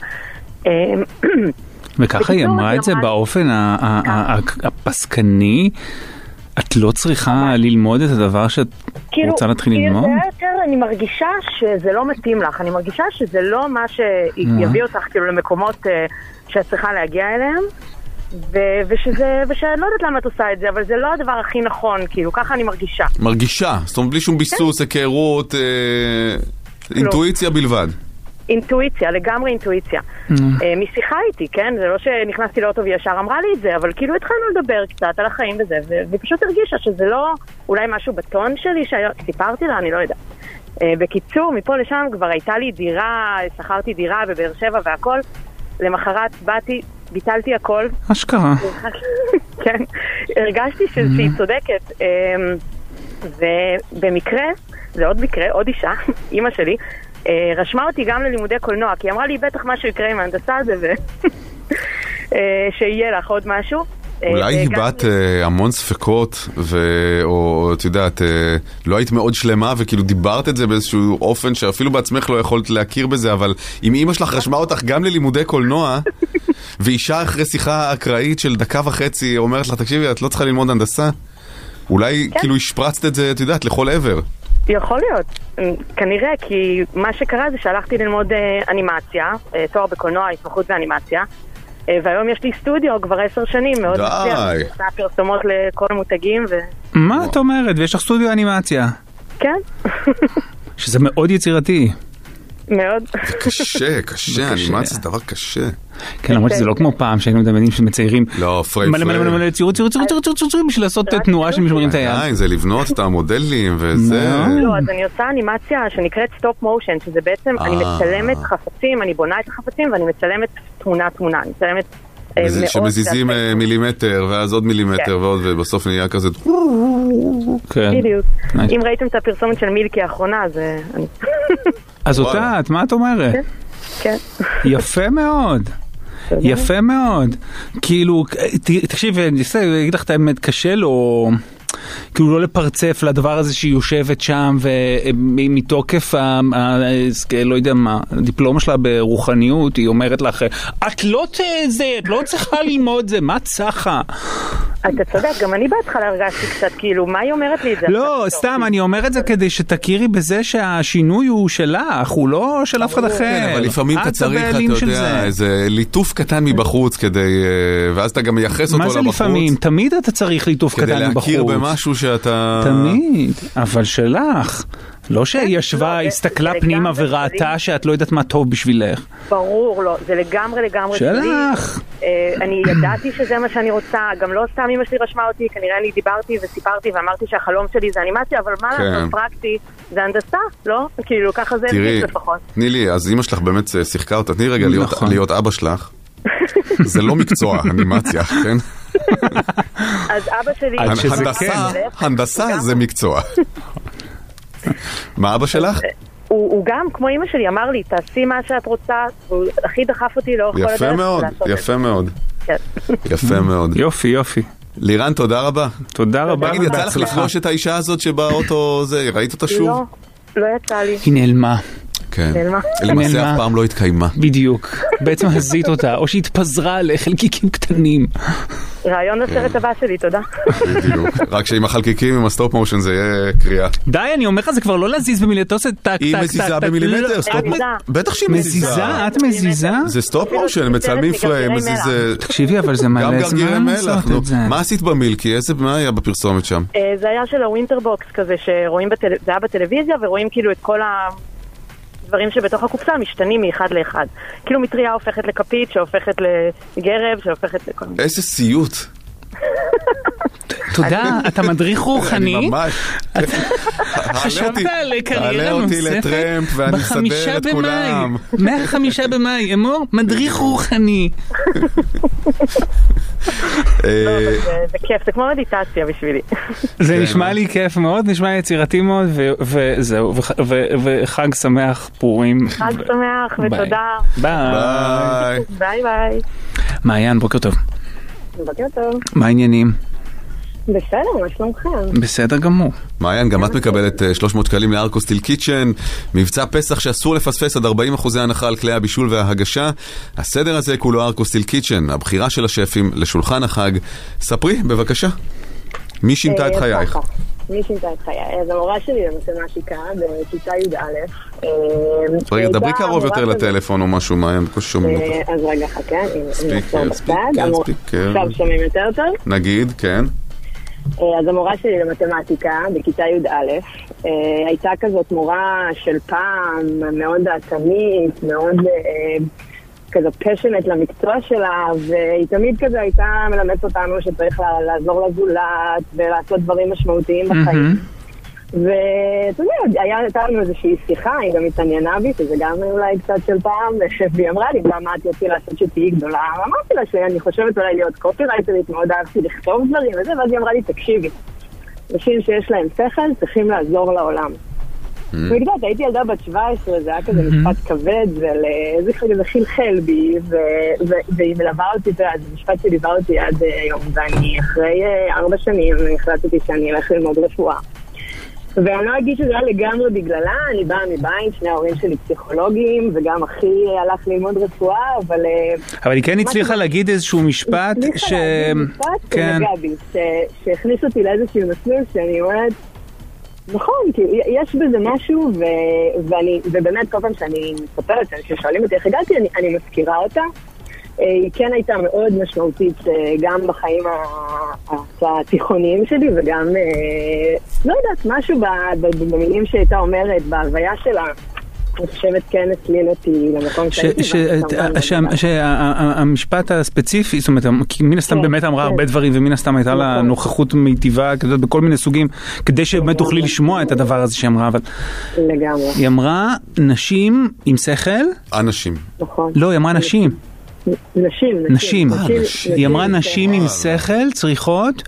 וככה היא אמרה את זה באופן הפסקני, את לא צריכה ללמוד את הדבר שאת רוצה להתחיל ללמוד? אני מרגישה שזה לא מתאים לך, אני מרגישה שזה לא מה שיביא אותך כאילו למקומות שאת צריכה להגיע אליהם, ושזה, ושאני לא יודעת למה את עושה את זה, אבל זה לא הדבר הכי נכון, כאילו, ככה אני מרגישה. מרגישה, זאת אומרת בלי שום ביסוס, היכרות, אינטואיציה בלבד. אינטואיציה, לגמרי אינטואיציה. משיחה איתי, כן? זה לא שנכנסתי לאוטו וישר אמרה לי את זה, אבל כאילו התחלנו לדבר קצת על החיים וזה, ופשוט הרגישה שזה לא אולי משהו בטון שלי שסיפרתי לה, אני לא יודעת. בקיצור, מפה לשם כבר הייתה לי דירה, שכרתי דירה בבאר שבע והכל. למחרת באתי, ביטלתי הכל. אשכרה. כן, הרגשתי שהיא צודקת. ובמקרה, זה עוד מקרה, עוד אישה, אמא שלי, רשמה אותי גם ללימודי קולנוע, כי היא אמרה לי, בטח משהו יקרה עם ההנדסה הזה, שיהיה לך עוד משהו. אולי היא בת המון ספקות, או את יודעת, לא היית מאוד שלמה, וכאילו דיברת את זה באיזשהו אופן שאפילו בעצמך לא יכולת להכיר בזה, אבל אם אמא שלך רשמה אותך גם ללימודי קולנוע, ואישה אחרי שיחה אקראית של דקה וחצי אומרת לך, תקשיבי, את לא צריכה ללמוד הנדסה, אולי כאילו השפרצת את זה, את יודעת, לכל עבר. יכול להיות, כנראה, כי מה שקרה זה שהלכתי ללמוד אנימציה, תואר בקולנוע, התמחות באנימציה, והיום יש לי סטודיו כבר עשר שנים, מאוד מצליח, אני עושה פרסומות לכל המותגים. מה את אומרת? ויש לך סטודיו אנימציה? כן. שזה מאוד יצירתי. מאוד. זה קשה, קשה, אנימציה זה דבר קשה. כן, למרות שזה לא כמו פעם שהיינו מדמיינים שמציירים לא, פרי פרי. מלא מלא מלא מלא ציורים, ציורים, ציורים, ציורים, ציורים, בשביל לעשות תנועה שמשמרים את היד. עדיין, זה לבנות את המודלים וזה. לא, אז אני עושה אנימציה שנקראת סטופ מושן, שזה בעצם, אני מצלמת חפצים, אני בונה את החפצים ואני מצלמת תמונה תמונה, אני מצלמת שמזיזים מילימטר ואז עוד מילימטר ועוד ובסוף נהיה כזה בדיוק. אם ראיתם את הפרסומת של מילקי האחרונה אז אותה, מה את אומרת? כן. יפה מאוד. יפה מאוד. כאילו, תקשיב, אני אגיד לך את האמת, קשה לו כאילו לא לפרצף לדבר הזה שהיא יושבת שם ומתוקף לא יודע מה, הדיפלומה שלה ברוחניות, היא אומרת לך, את לא זה, את לא צריכה ללמוד זה, מה צחה? אתה צודק, גם אני בהתחלה הרגשתי קצת, כאילו, מה היא אומרת לי את זה? לא, סתם, אני אומר את זה כדי שתכירי בזה שהשינוי הוא שלך, הוא לא של אף אחד אחר. אבל לפעמים אתה צריך, אתה יודע, איזה ליטוף קטן מבחוץ כדי, ואז אתה גם מייחס אותו לבחוץ. מה זה לפעמים? תמיד אתה צריך ליטוף קטן מבחוץ. כדי להכיר במשהו שאתה... תמיד, אבל שלך. לא שישבה, הסתכלה פנימה וראתה שאת לא יודעת מה טוב בשבילך. ברור, לא. זה לגמרי לגמרי שלך. אני ידעתי שזה מה שאני רוצה, גם לא סתם אמא שלי רשמה אותי, כנראה אני דיברתי וסיפרתי ואמרתי שהחלום שלי זה אנימציה, אבל מה לעשות פרקטי? זה הנדסה, לא? כאילו, ככה זה הרגיש לפחות. תני לי, אז אמא שלך באמת שיחקה אותה, תני רגע להיות אבא שלך. זה לא מקצוע, אנימציה, כן? אז אבא שלי... הנדסה זה מקצוע. מה אבא שלך? הוא גם, כמו אמא שלי, אמר לי, תעשי מה שאת רוצה, הוא הכי דחף אותי לאורך כל הדרך. יפה מאוד, יפה מאוד. יפה מאוד. יופי, יופי. לירן, תודה רבה. תודה רבה. תגיד, יצא לך לפגוש את האישה הזאת שבאוטו זה, ראית אותה שוב? לא, לא יצא לי. היא נעלמה. כן. למעשה אף פעם לא התקיימה. בדיוק. בעצם הזית אותה, או שהתפזרה לחלקיקים קטנים. רעיון לסרט הבא שלי, תודה. בדיוק. רק שעם החלקיקים, עם הסטופ מושן, זה יהיה קריאה. די, אני אומר לך, זה כבר לא להזיז במילימטר, זה טק, טק, טק. היא מזיזה במילימטר, סטופ מושן. בטח שהיא מזיזה. מזיזה? את מזיזה? זה סטופ מושן, מצלמים פריים, מזיזה. תקשיבי, אבל זה מלא זמן לעשות את זה. מה עשית במילקי? איזה, מה היה בפרסומת שם? זה היה של הווינטרבוקס כזה, שרואים, זה היה בטלוויזיה, ורואים כאילו את כל ה... דברים שבתוך הקופסה משתנים מאחד לאחד. כאילו מטריה הופכת לכפית, שהופכת לגרב, שהופכת לכל... איזה סיוט. תודה, אתה מדריך רוחני? אני ממש. חשבת על קריירה נוספת? תעלה אותי לטרמפ ואני אסדר את כולם. מהחמישה במאי, אמור, מדריך רוחני. זה כיף, זה כמו מדיטציה בשבילי. זה נשמע לי כיף מאוד, נשמע יצירתי מאוד, וזהו, וחג שמח פורים. חג שמח ותודה. ביי. ביי ביי. מעיין, בוקר טוב. בוקר טוב. מה העניינים? בסדר, מה שלומכם? בסדר גמור. מעיין, גם את מקבלת שלוש מאות שקלים לארקו סטיל קיצ'ן, מבצע פסח שאסור לפספס עד ארבעים אחוז הנחה על כלי הבישול וההגשה. הסדר הזה כולו ארקו סטיל קיצ'ן, הבחירה של השפים לשולחן החג. ספרי, בבקשה. מי שינתה את חייך? מי שינתה את חיי? אז המורה שלי למתמטיקה בכיתה י"א. רגע, דברי קרוב יותר לטלפון או משהו, מעיין, בקושי שומעים אותך. אז רגע, חכה. ספיקר, ספיקר, ספיקר. עכשיו שומעים יותר טוב? נגיד, כן. אז המורה שלי למתמטיקה בכיתה י"א הייתה כזאת מורה של פעם, מאוד דעתנית, מאוד כזאת פשנט למקצוע שלה, והיא תמיד כזה הייתה מלמדת אותנו שצריך לעזור לזולת ולעשות דברים משמעותיים בחיים. ואתה יודע, הייתה לנו איזושהי שיחה, היא גם התעניינה בי, שזה גם אולי קצת של פעם, והיא אמרה לי, מה את יוציא לעשות שתהיי גדולה? אמרתי לה שאני חושבת אולי להיות קופירייטרית, מאוד אהבתי לכתוב דברים וזה, ואז היא אמרה לי, תקשיבי, אנשים שיש להם שכל צריכים לעזור לעולם. וגדעת, הייתי ילדה בת שבע עשרה, זה היה כזה משפט כבד, ואיזה כזה חלחל בי, והיא מלווה אותי, זה משפט שליווה אותי עד היום, ואני אחרי ארבע שנים החלטתי שאני אלך ללמוד רפואה. ואני לא אגיד שזה היה לגמרי בגללה, אני באה מבית, שני ההורים שלי פסיכולוגים, וגם אחי הלך ללמוד רפואה, אבל... אבל היא כן הצליחה להגיד איזשהו משפט ש... הצליחה להגיד משפט שנגע בי, שהכניס אותי לאיזשהו מסלול שאני אומרת, נכון, כי יש בזה משהו, ואני, ובאמת כל פעם שאני מספרת, כששואלים אותי איך הגעתי, אני, אני מזכירה אותה. היא כן הייתה מאוד משמעותית גם בחיים התיכוניים שלי, וגם, לא יודעת, משהו במילים שהייתה אומרת, בהוויה שלה, אני חושבת כן הצליל אותי למקום שהייתי. שהמשפט הספציפי, זאת אומרת, כי מן הסתם באמת אמרה הרבה דברים, ומן הסתם הייתה לה נוכחות מיטיבה בכל מיני סוגים, כדי שבאמת תוכלי לשמוע את הדבר הזה שאמרה, אבל... לגמרי. היא אמרה, נשים עם שכל? אנשים. נכון. לא, היא אמרה נשים. נשים. נשים. היא אמרה נשים עם שכל צריכות...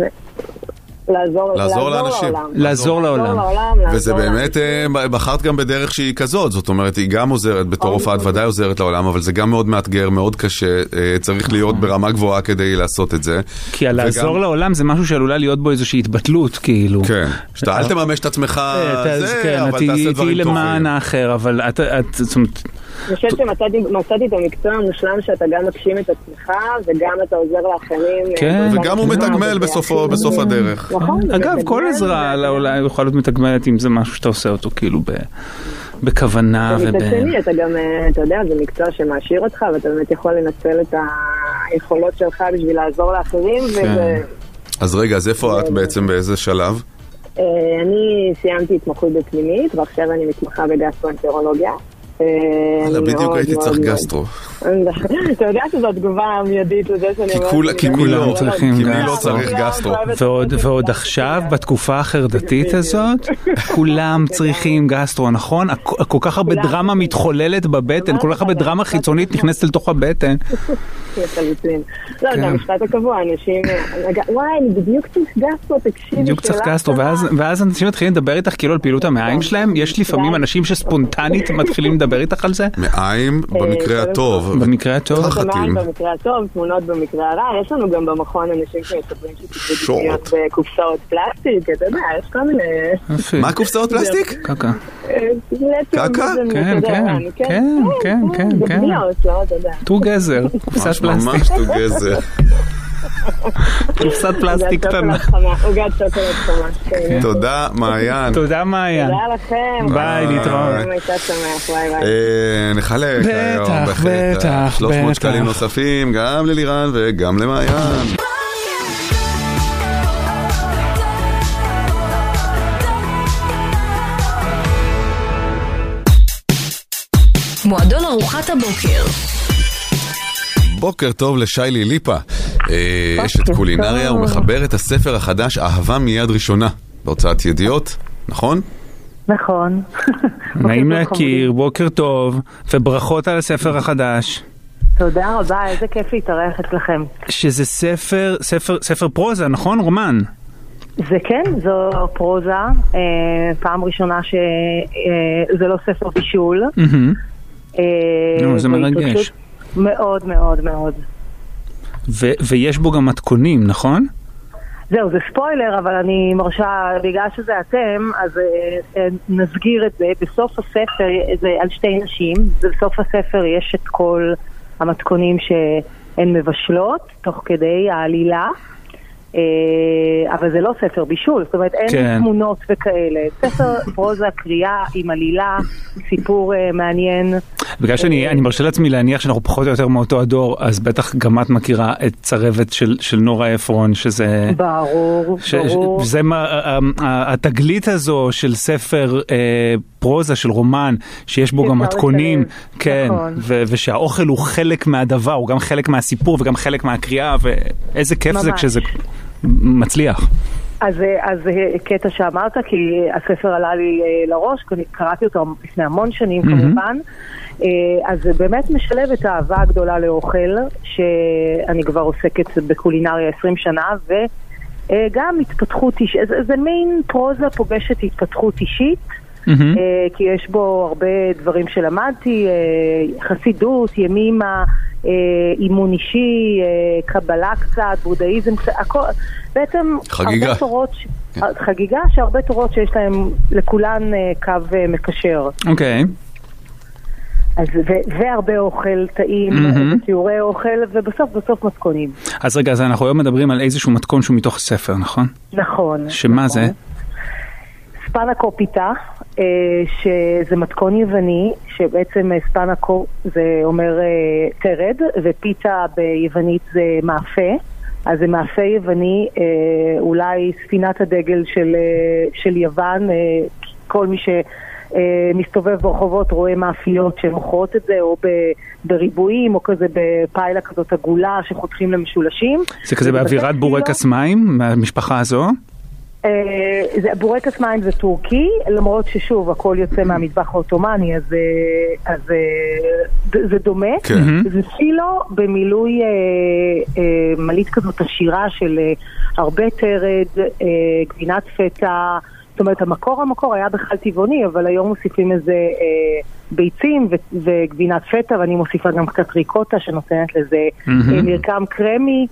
לעזור לאנשים. לעזור לעולם. וזה באמת, בחרת גם בדרך שהיא כזאת, זאת אומרת, היא גם עוזרת, בתור הופעת ודאי עוזרת לעולם, אבל זה גם מאוד מאתגר, מאוד קשה, צריך להיות ברמה גבוהה כדי לעשות את זה. כי לעזור לעולם זה משהו שעלולה להיות בו איזושהי התבטלות, כאילו. כן, שאתה אל תממש את עצמך, אבל תעשה דברים טובים. תהי למען האחר, אבל את, זאת אומרת... אני חושבת שמצאתי את המקצוע המושלם שאתה גם מקשים את עצמך וגם אתה עוזר לאחרים. כן. וגם הוא מתגמל בסוף הדרך. אגב, כל עזרה אולי יכולה להיות מתגמלת אם זה משהו שאתה עושה אותו כאילו בכוונה. מצד שני, אתה גם, אתה יודע, זה מקצוע שמעשיר אותך ואתה באמת יכול לנצל את היכולות שלך בשביל לעזור לאחרים. אז רגע, אז איפה את בעצם באיזה שלב? אני סיימתי התמחות בפנימית ועכשיו אני מתמחה בגסטרואנטרולוגיה. בדיוק הייתי צריך גסטרו. אתה יודע שזו התגובה המיידית לזה שאני אומרת... כי מי לא צריך גסטרו. ועוד עכשיו, בתקופה החרדתית הזאת, כולם צריכים גסטרו, נכון? כל כך הרבה דרמה מתחוללת בבטן, כל כך הרבה דרמה חיצונית נכנסת לתוך הבטן. לא, זה המשפט הקבוע, אנשים... וואי, אני בדיוק צריך גסטרו, תקשיבי. בדיוק צריך גסטרו, ואז אנשים מתחילים לדבר איתך כאילו על פעילות המעיים שלהם. יש לפעמים אנשים שספונטנית מתחילים לדבר איתך על זה? מעיים במקרה הטוב. במקרה הטוב. מעיים במקרה הטוב, תמונות במקרה הרע. יש לנו גם במכון אנשים שמספרים שתקשו דמיות בקופסאות פלסטיק, אתה יודע, יש כל מיני... מה קופסאות פלסטיק? קקה. קקה? כן, כן, כן, כן, כן. בדמיות, לא, אתה יודע. טו גזר, קופסת פלסטיק. ממש טו גזר. קופסת פלסטיק קטנה. עוגת שוקולד חמה. תודה מעיין. תודה מעיין. תודה לכם. ביי, להתראות. הייתה שמח, ביי ביי. נחלק היום. בטח, בטח. שלוש מאות שקלים נוספים גם ללירן וגם למעיין. מועדון ארוחת הבוקר. בוקר טוב לשיילי ליפה, אשת קולינריה ומחבר את הספר החדש אהבה מיד ראשונה בהוצאת ידיעות, נכון? נכון. נעים להכיר, בוקר טוב וברכות על הספר החדש. תודה רבה, איזה כיף להתארח אצלכם. שזה ספר, ספר, ספר פרוזה, נכון? רומן? זה כן, זו פרוזה, פעם ראשונה שזה לא ספר בישול. זה מרגש. מאוד מאוד מאוד. ו- ויש בו גם מתכונים, נכון? זהו, זה ספוילר, אבל אני מרשה, בגלל שזה אתם, אז אה, נסגיר את זה. בסוף הספר, זה על שתי נשים, בסוף הספר יש את כל המתכונים שהן מבשלות, תוך כדי העלילה, אה, אבל זה לא ספר בישול, זאת אומרת, אין כן. תמונות וכאלה. ספר פרוזה, קריאה עם עלילה, סיפור אה, מעניין. בגלל שאני אני מרשה לעצמי להניח שאנחנו פחות או יותר מאותו הדור, אז בטח גם את מכירה את צרבת של, של נורה אפרון, שזה... ברור, ש, ברור. זה מה, התגלית הזו של ספר אה, פרוזה, של רומן, שיש בו גם מתכונים, כן, נכון. ו, ושהאוכל הוא חלק מהדבר, הוא גם חלק מהסיפור וגם חלק מהקריאה, ואיזה כיף ממש. זה כשזה מצליח. אז, אז קטע שאמרת, כי הספר עלה לי לראש, קראתי אותו לפני המון שנים mm-hmm. כמובן, אז זה באמת משלב את האהבה הגדולה לאוכל, שאני כבר עוסקת בקולינריה עשרים שנה, וגם התפתחות אישית, זה, זה מין פרוזה פוגשת התפתחות אישית, mm-hmm. כי יש בו הרבה דברים שלמדתי, חסידות, ימימה, אימון אישי, קבלה קצת, בודהיזם, הכל, בעצם חגיגה. הרבה תורות, חגיגה שהרבה תורות שיש להם לכולן קו מקשר. אוקיי. Okay. אז, ו- והרבה אוכל טעים, mm-hmm. תיאורי אוכל, ובסוף בסוף מתכונים. אז רגע, אז אנחנו היום מדברים על איזשהו מתכון שהוא מתוך ספר, נכון? נכון. שמה נכון. זה? ספנקו פיתה, שזה מתכון יווני, שבעצם ספנקו זה אומר תרד, ופיתה ביוונית זה מאפה, אז זה מאפה יווני, אולי ספינת הדגל של, של יוון, כל מי שמסתובב ברחובות רואה מאפיות שמוכרות את זה, או בריבועים, או כזה בפיילה כזאת עגולה שחותכים למשולשים. זה כזה באווירת בורקס מים, מהמשפחה הזו? בורקס מים זה טורקי, למרות ששוב הכל יוצא מהמטבח האוטומני, אז זה דומה. זה פילו במילוי מלית כזאת עשירה של הרבה תרד, גבינת פטה, זאת אומרת המקור המקור היה בכלל טבעוני, אבל היום מוסיפים איזה ביצים וגבינת פטה, ואני מוסיפה גם קצת ריקוטה שנותנת לזה מרקם קרמי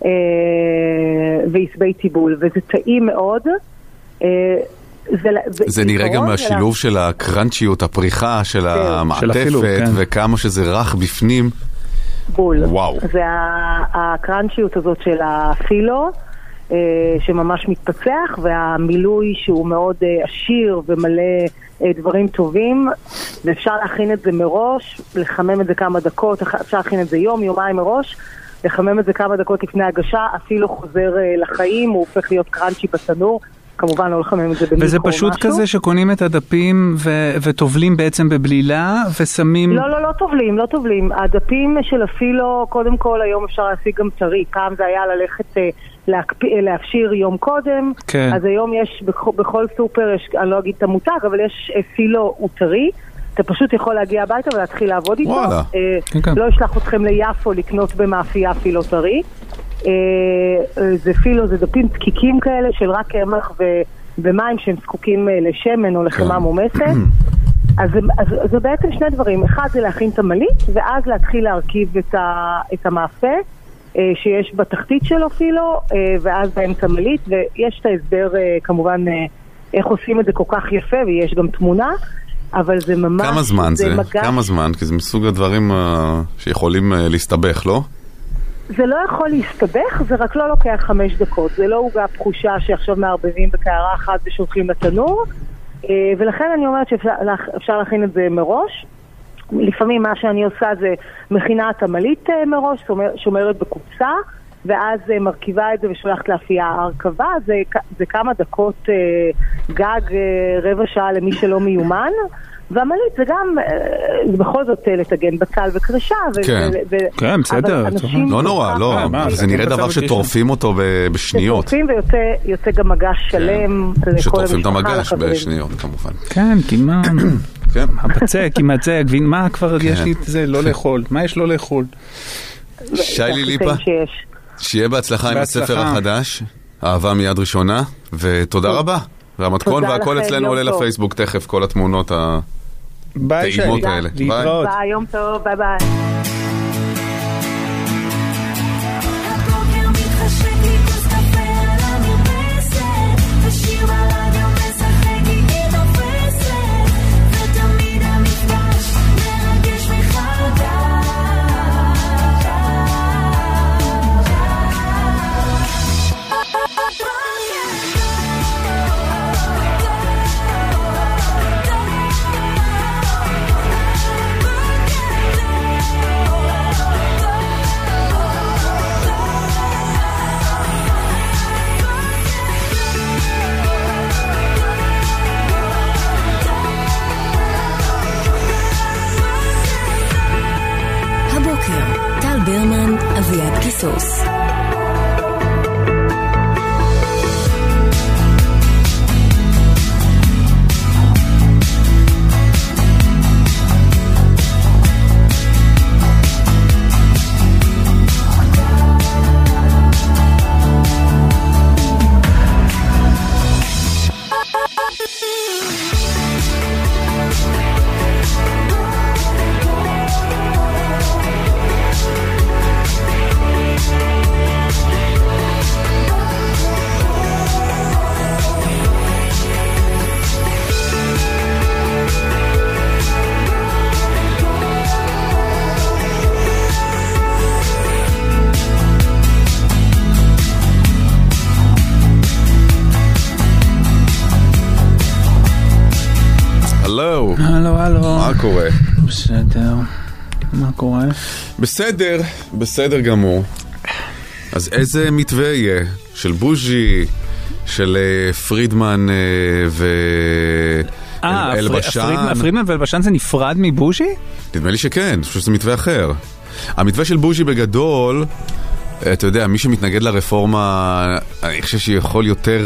ועשבי טיבול, וזה טעים מאוד. זה נראה גם מהשילוב של הקרנצ'יות, הפריחה של המעטפת, וכמה שזה רך בפנים. בול. זה הקרנצ'יות הזאת של הפילו, שממש מתפצח, והמילוי שהוא מאוד עשיר ומלא דברים טובים, ואפשר להכין את זה מראש, לחמם את זה כמה דקות, אפשר להכין את זה יום, יומיים מראש, לחמם את זה כמה דקות לפני הגשה, אפילו חוזר לחיים, הוא הופך להיות קרנצ'י בתנור, כמובן לא לחמם את זה במיקרו. וזה פשוט משהו. כזה שקונים את הדפים ו- וטובלים בעצם בבלילה ושמים... לא, לא, לא טובלים, לא טובלים. הדפים של אפילו, קודם כל היום אפשר להשיג גם טרי. פעם זה היה ללכת להקפיא, להפשיר יום קודם, כן. אז היום יש בכל, בכל סופר, יש, אני לא אגיד את המותג, אבל יש אפילו הוא טרי. אתה פשוט יכול להגיע הביתה ולהתחיל לעבוד איתו. וואלה. אה, כן, כן. לא ישלח אתכם ליפו לקנות במאפייה אפילו טרי. אה, זה פילו, זה דפים דקיקים כאלה של רק קמח ו- ומים שהם זקוקים לשמן או לחמה מומסת. אז, אז, אז זה בעצם שני דברים. אחד זה להכין את המלית, ואז להתחיל להרכיב את, ה, את המאפה אה, שיש בתחתית שלו פילו, אה, ואז באמצע מלית, ויש את ההסבר אה, כמובן אה, איך עושים את זה כל כך יפה, ויש גם תמונה, אבל זה ממש... כמה זמן זה? זה? מגש... כמה זמן? כי זה מסוג הדברים uh, שיכולים uh, להסתבך, לא? זה לא יכול להסתבך, זה רק לא לוקח חמש דקות. זה לא הוגה פחושה שעכשיו מערבבים בקערה אחת ושולחים לתנור, ולכן אני אומרת שאפשר להכין את זה מראש. לפעמים מה שאני עושה זה מכינה את המלית מראש, שומרת בקופסה, ואז מרכיבה את זה ושולחת לאפייה. ההרכבה זה, זה כמה דקות גג, רבע שעה למי שלא מיומן, והמלית זה גם, זה בכל זאת לטגן בצל וקרשה. כן, בסדר. לא נורא, לא, זה נראה דבר שטורפים אותו בשניות. שטורפים ויוצא גם מגש שלם. שטורפים את המגש בשניות, כמובן. כן, כי מה... הבצק, עם הצק, מה כבר יש לי את זה לא לאכול? מה יש לא לאכול? שיילי ליפה, שיהיה בהצלחה עם הספר החדש, אהבה מיד ראשונה, ותודה רבה. והמתכון והכל אצלנו עולה לפייסבוק תכף, כל התמונות הטעימות האלה. להתראות. ביי, יום טוב, ביי ביי. הלו. הלו, הלו. מה קורה? בסדר. מה קורה? בסדר, בסדר גמור. אז איזה מתווה יהיה? של בוז'י, של פרידמן ואלבשן? פרידמן ואלבשן זה נפרד מבוז'י? נדמה לי שכן, אני חושב שזה מתווה אחר. המתווה של בוז'י בגדול, אתה יודע, מי שמתנגד לרפורמה, אני חושב שיכול יותר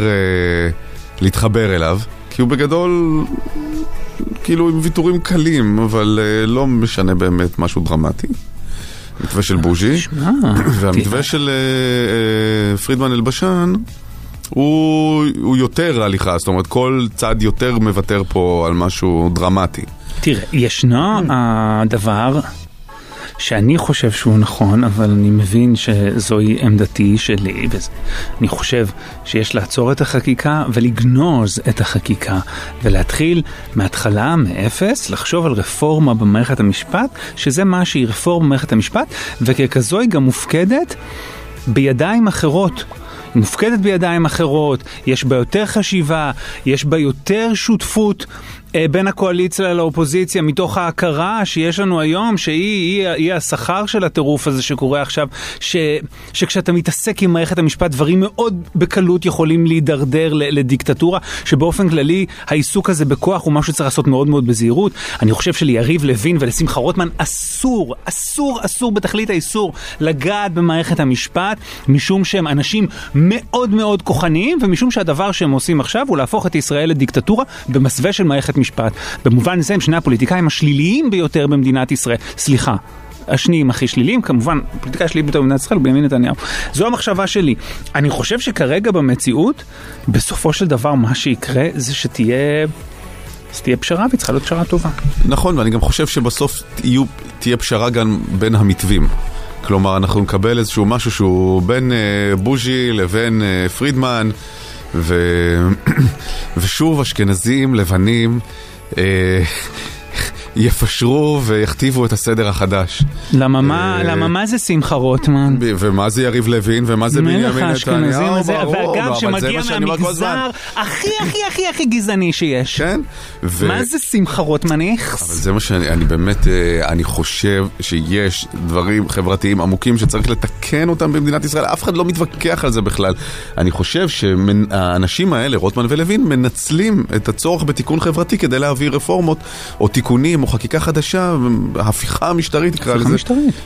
להתחבר אליו, כי הוא בגדול כאילו עם ויתורים קלים, אבל לא משנה באמת משהו דרמטי. מתווה של בוז'י, והמתווה של פרידמן אלבשן הוא, הוא יותר הליכה, זאת אומרת כל צד יותר מוותר פה על משהו דרמטי. תראה, ישנו הדבר שאני חושב שהוא נכון, אבל אני מבין שזוהי עמדתי שלי, ואני חושב שיש לעצור את החקיקה ולגנוז את החקיקה, ולהתחיל מההתחלה, מאפס, לחשוב על רפורמה במערכת המשפט, שזה מה שהיא רפורמה במערכת המשפט, וככזו היא גם מופקדת בידיים אחרות. היא מופקדת בידיים אחרות, יש בה יותר חשיבה, יש בה יותר שותפות בין הקואליציה לאופוזיציה, מתוך ההכרה שיש לנו היום, שהיא היא, היא השכר של הטירוף הזה שקורה עכשיו, ש, שכשאתה מתעסק עם מערכת המשפט, דברים מאוד בקלות יכולים להידרדר לדיקטטורה, שבאופן כללי העיסוק הזה בכוח הוא משהו שצריך לעשות מאוד מאוד בזהירות. אני חושב שליריב לוין ולשמחה רוטמן אסור, אסור, אסור בתכלית האיסור לגעת במערכת המשפט, משום שהם אנשים מאוד מאוד כוחניים, ומשום שהדבר שהם עושים עכשיו הוא להפוך את ישראל לדיקטטורה במסווה של מערכת משפט. במובן זה הם שני הפוליטיקאים השליליים ביותר במדינת ישראל. סליחה, השניים הכי שליליים, כמובן, פוליטיקאי שלילי ביותר במדינת ישראל, בנימין נתניהו. זו המחשבה שלי. אני חושב שכרגע במציאות, בסופו של דבר מה שיקרה זה שתהיה תהיה פשרה, והיא צריכה להיות פשרה טובה. נכון, ואני גם חושב שבסוף תהיו, תהיה פשרה גם בין המתווים. כלומר, אנחנו נקבל איזשהו משהו שהוא בין אה, בוז'י לבין אה, פרידמן, ו... ושוב אשכנזים, לבנים, אה... יפשרו ויכתיבו את הסדר החדש. למה מה, למה מה זה שמחה רוטמן? ומה זה יריב לוין, ומה זה בנימין נתניהו? ואגב, שמגיע מהמגזר הכי הכי הכי הכי גזעני שיש. כן? מה זה שמחה רוטמן? אבל זה מה שאני, אני באמת, אני חושב שיש דברים חברתיים עמוקים שצריך לתקן אותם במדינת ישראל. אף אחד לא מתווכח על זה בכלל. אני חושב שהאנשים האלה, רוטמן ולוין, מנצלים את הצורך בתיקון חברתי כדי להעביר רפורמות או תיקונים או חקיקה חדשה, ההפיכה המשטרית תקרא לזה,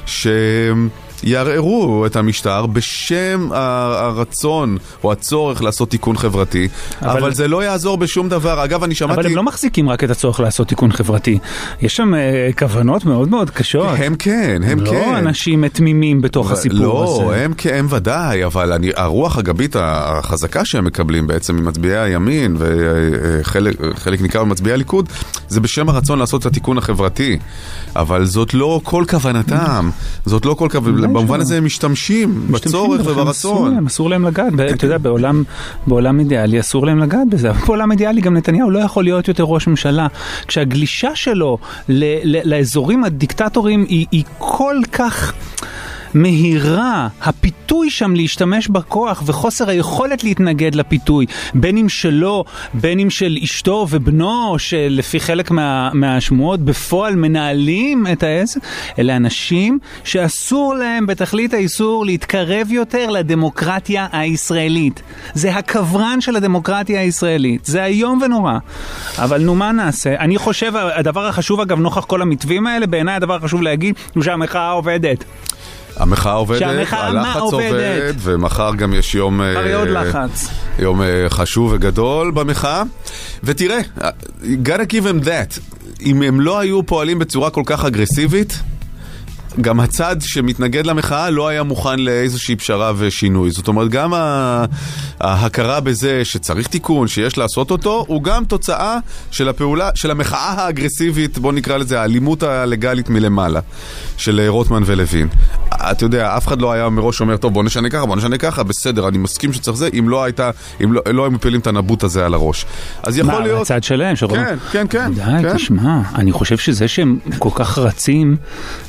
שיערערו את המשטר בשם הרצון או הצורך לעשות תיקון חברתי, אבל, אבל זה לא יעזור בשום דבר. אגב, אני שמעתי... אבל הם לא מחזיקים רק את הצורך לעשות תיקון חברתי. יש שם uh, כוונות מאוד מאוד קשות. הם כן, הם לא כן. לא אנשים מתמימים בתוך ו- הסיפור לא, הזה. לא, הם כן, ודאי, אבל אני, הרוח הגבית החזקה שהם מקבלים בעצם ממצביעי הימין וחלק חלק ניכר ממצביעי הליכוד, זה בשם הרצון לעשות את התיקון החברתי. אבל זאת לא כל כוונתם. זאת לא כל כוונתם. במובן הזה הם משתמשים בצורך וברצון. אסור להם לגעת. אתה יודע, בעולם אידיאלי אסור להם לגעת בזה. בעולם אידיאלי גם נתניהו לא יכול להיות יותר ראש ממשלה. כשהגלישה שלו לאזורים הדיקטטוריים היא כל כך מהירה, הפיתוי שם להשתמש בכוח וחוסר היכולת להתנגד לפיתוי, בין אם שלו, בין אם של אשתו ובנו, שלפי חלק מה, מהשמועות בפועל מנהלים את העסק, אלה אנשים שאסור להם בתכלית האיסור להתקרב יותר לדמוקרטיה הישראלית. זה הקברן של הדמוקרטיה הישראלית. זה היום ונורא. אבל נו, מה נעשה? אני חושב, הדבר החשוב אגב נוכח כל המתווים האלה, בעיניי הדבר החשוב להגיד, הוא שהמחאה עובדת. המחאה עובדת, הלחץ עובד, ומחר גם יש יום, יום חשוב וגדול במחאה. ותראה, gotta give them that. אם הם לא היו פועלים בצורה כל כך אגרסיבית, גם הצד שמתנגד למחאה לא היה מוכן לאיזושהי פשרה ושינוי. זאת אומרת, גם ההכרה בזה שצריך תיקון, שיש לעשות אותו, הוא גם תוצאה של הפעולה, של המחאה האגרסיבית, בוא נקרא לזה, האלימות הלגלית מלמעלה, של רוטמן ולוין. אתה יודע, אף אחד לא היה מראש אומר, טוב, בוא נשנה ככה, בוא נשנה ככה, בסדר, אני מסכים שצריך זה, אם לא הייתה, אם לא, לא הם מפילים את הנבוט הזה על הראש. אז יכול מה, להיות... הצד שלהם, שרון? כן, כן, כן. די, כן. תשמע, אני חושב שזה שהם כל כך רצים, זה גם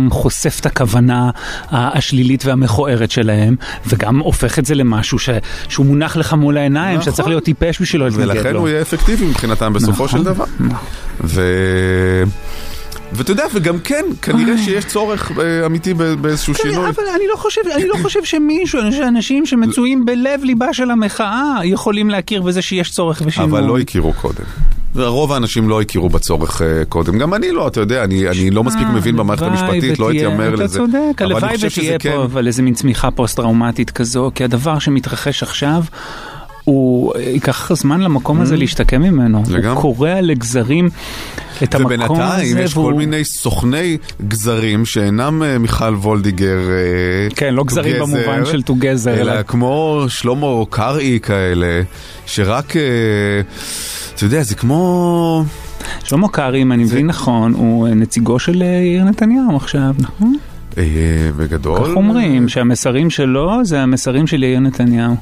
גם חושף את הכוונה השלילית והמכוערת שלהם, וגם הופך את זה למשהו ש, שהוא מונח לך מול העיניים, נכון. שצריך להיות טיפש בשבילו להתנגד לו. ולכן הוא יהיה אפקטיבי מבחינתם בסופו נכון. של דבר. נכון. ו... ואתה יודע, וגם כן, כנראה שיש צורך אמיתי באיזשהו שינוי. אבל אני לא חושב, אני לא חושב שמישהו, שאנשים שמצויים בלב ליבה של המחאה, יכולים להכיר בזה שיש צורך ושינוי. אבל לא הכירו קודם. ורוב האנשים לא הכירו בצורך קודם. גם אני לא, אתה יודע, אני, אני לא מספיק מבין במערכת המשפטית, לא הייתי אומר לזה. אתה צודק, הלוואי ותהיה פה, אבל איזה מין צמיחה פוסט-טראומטית כזו, כי הדבר שמתרחש עכשיו, הוא ייקח זמן למקום הזה להשתקם ממנו. הוא קורע לגזרים את המקום הזה. ובינתיים יש כל מיני סוכני גזרים שאינם מיכל וולדיגר כן, לא גזרים במובן של together, אלא כמו שלמה קרעי כאלה, שרק, אתה יודע, זה כמו... שלמה קרעי, אם אני מבין נכון, הוא נציגו של יאיר נתניהו עכשיו, נכון? בגדול. כך אומרים, שהמסרים שלו זה המסרים של יאיר נתניהו.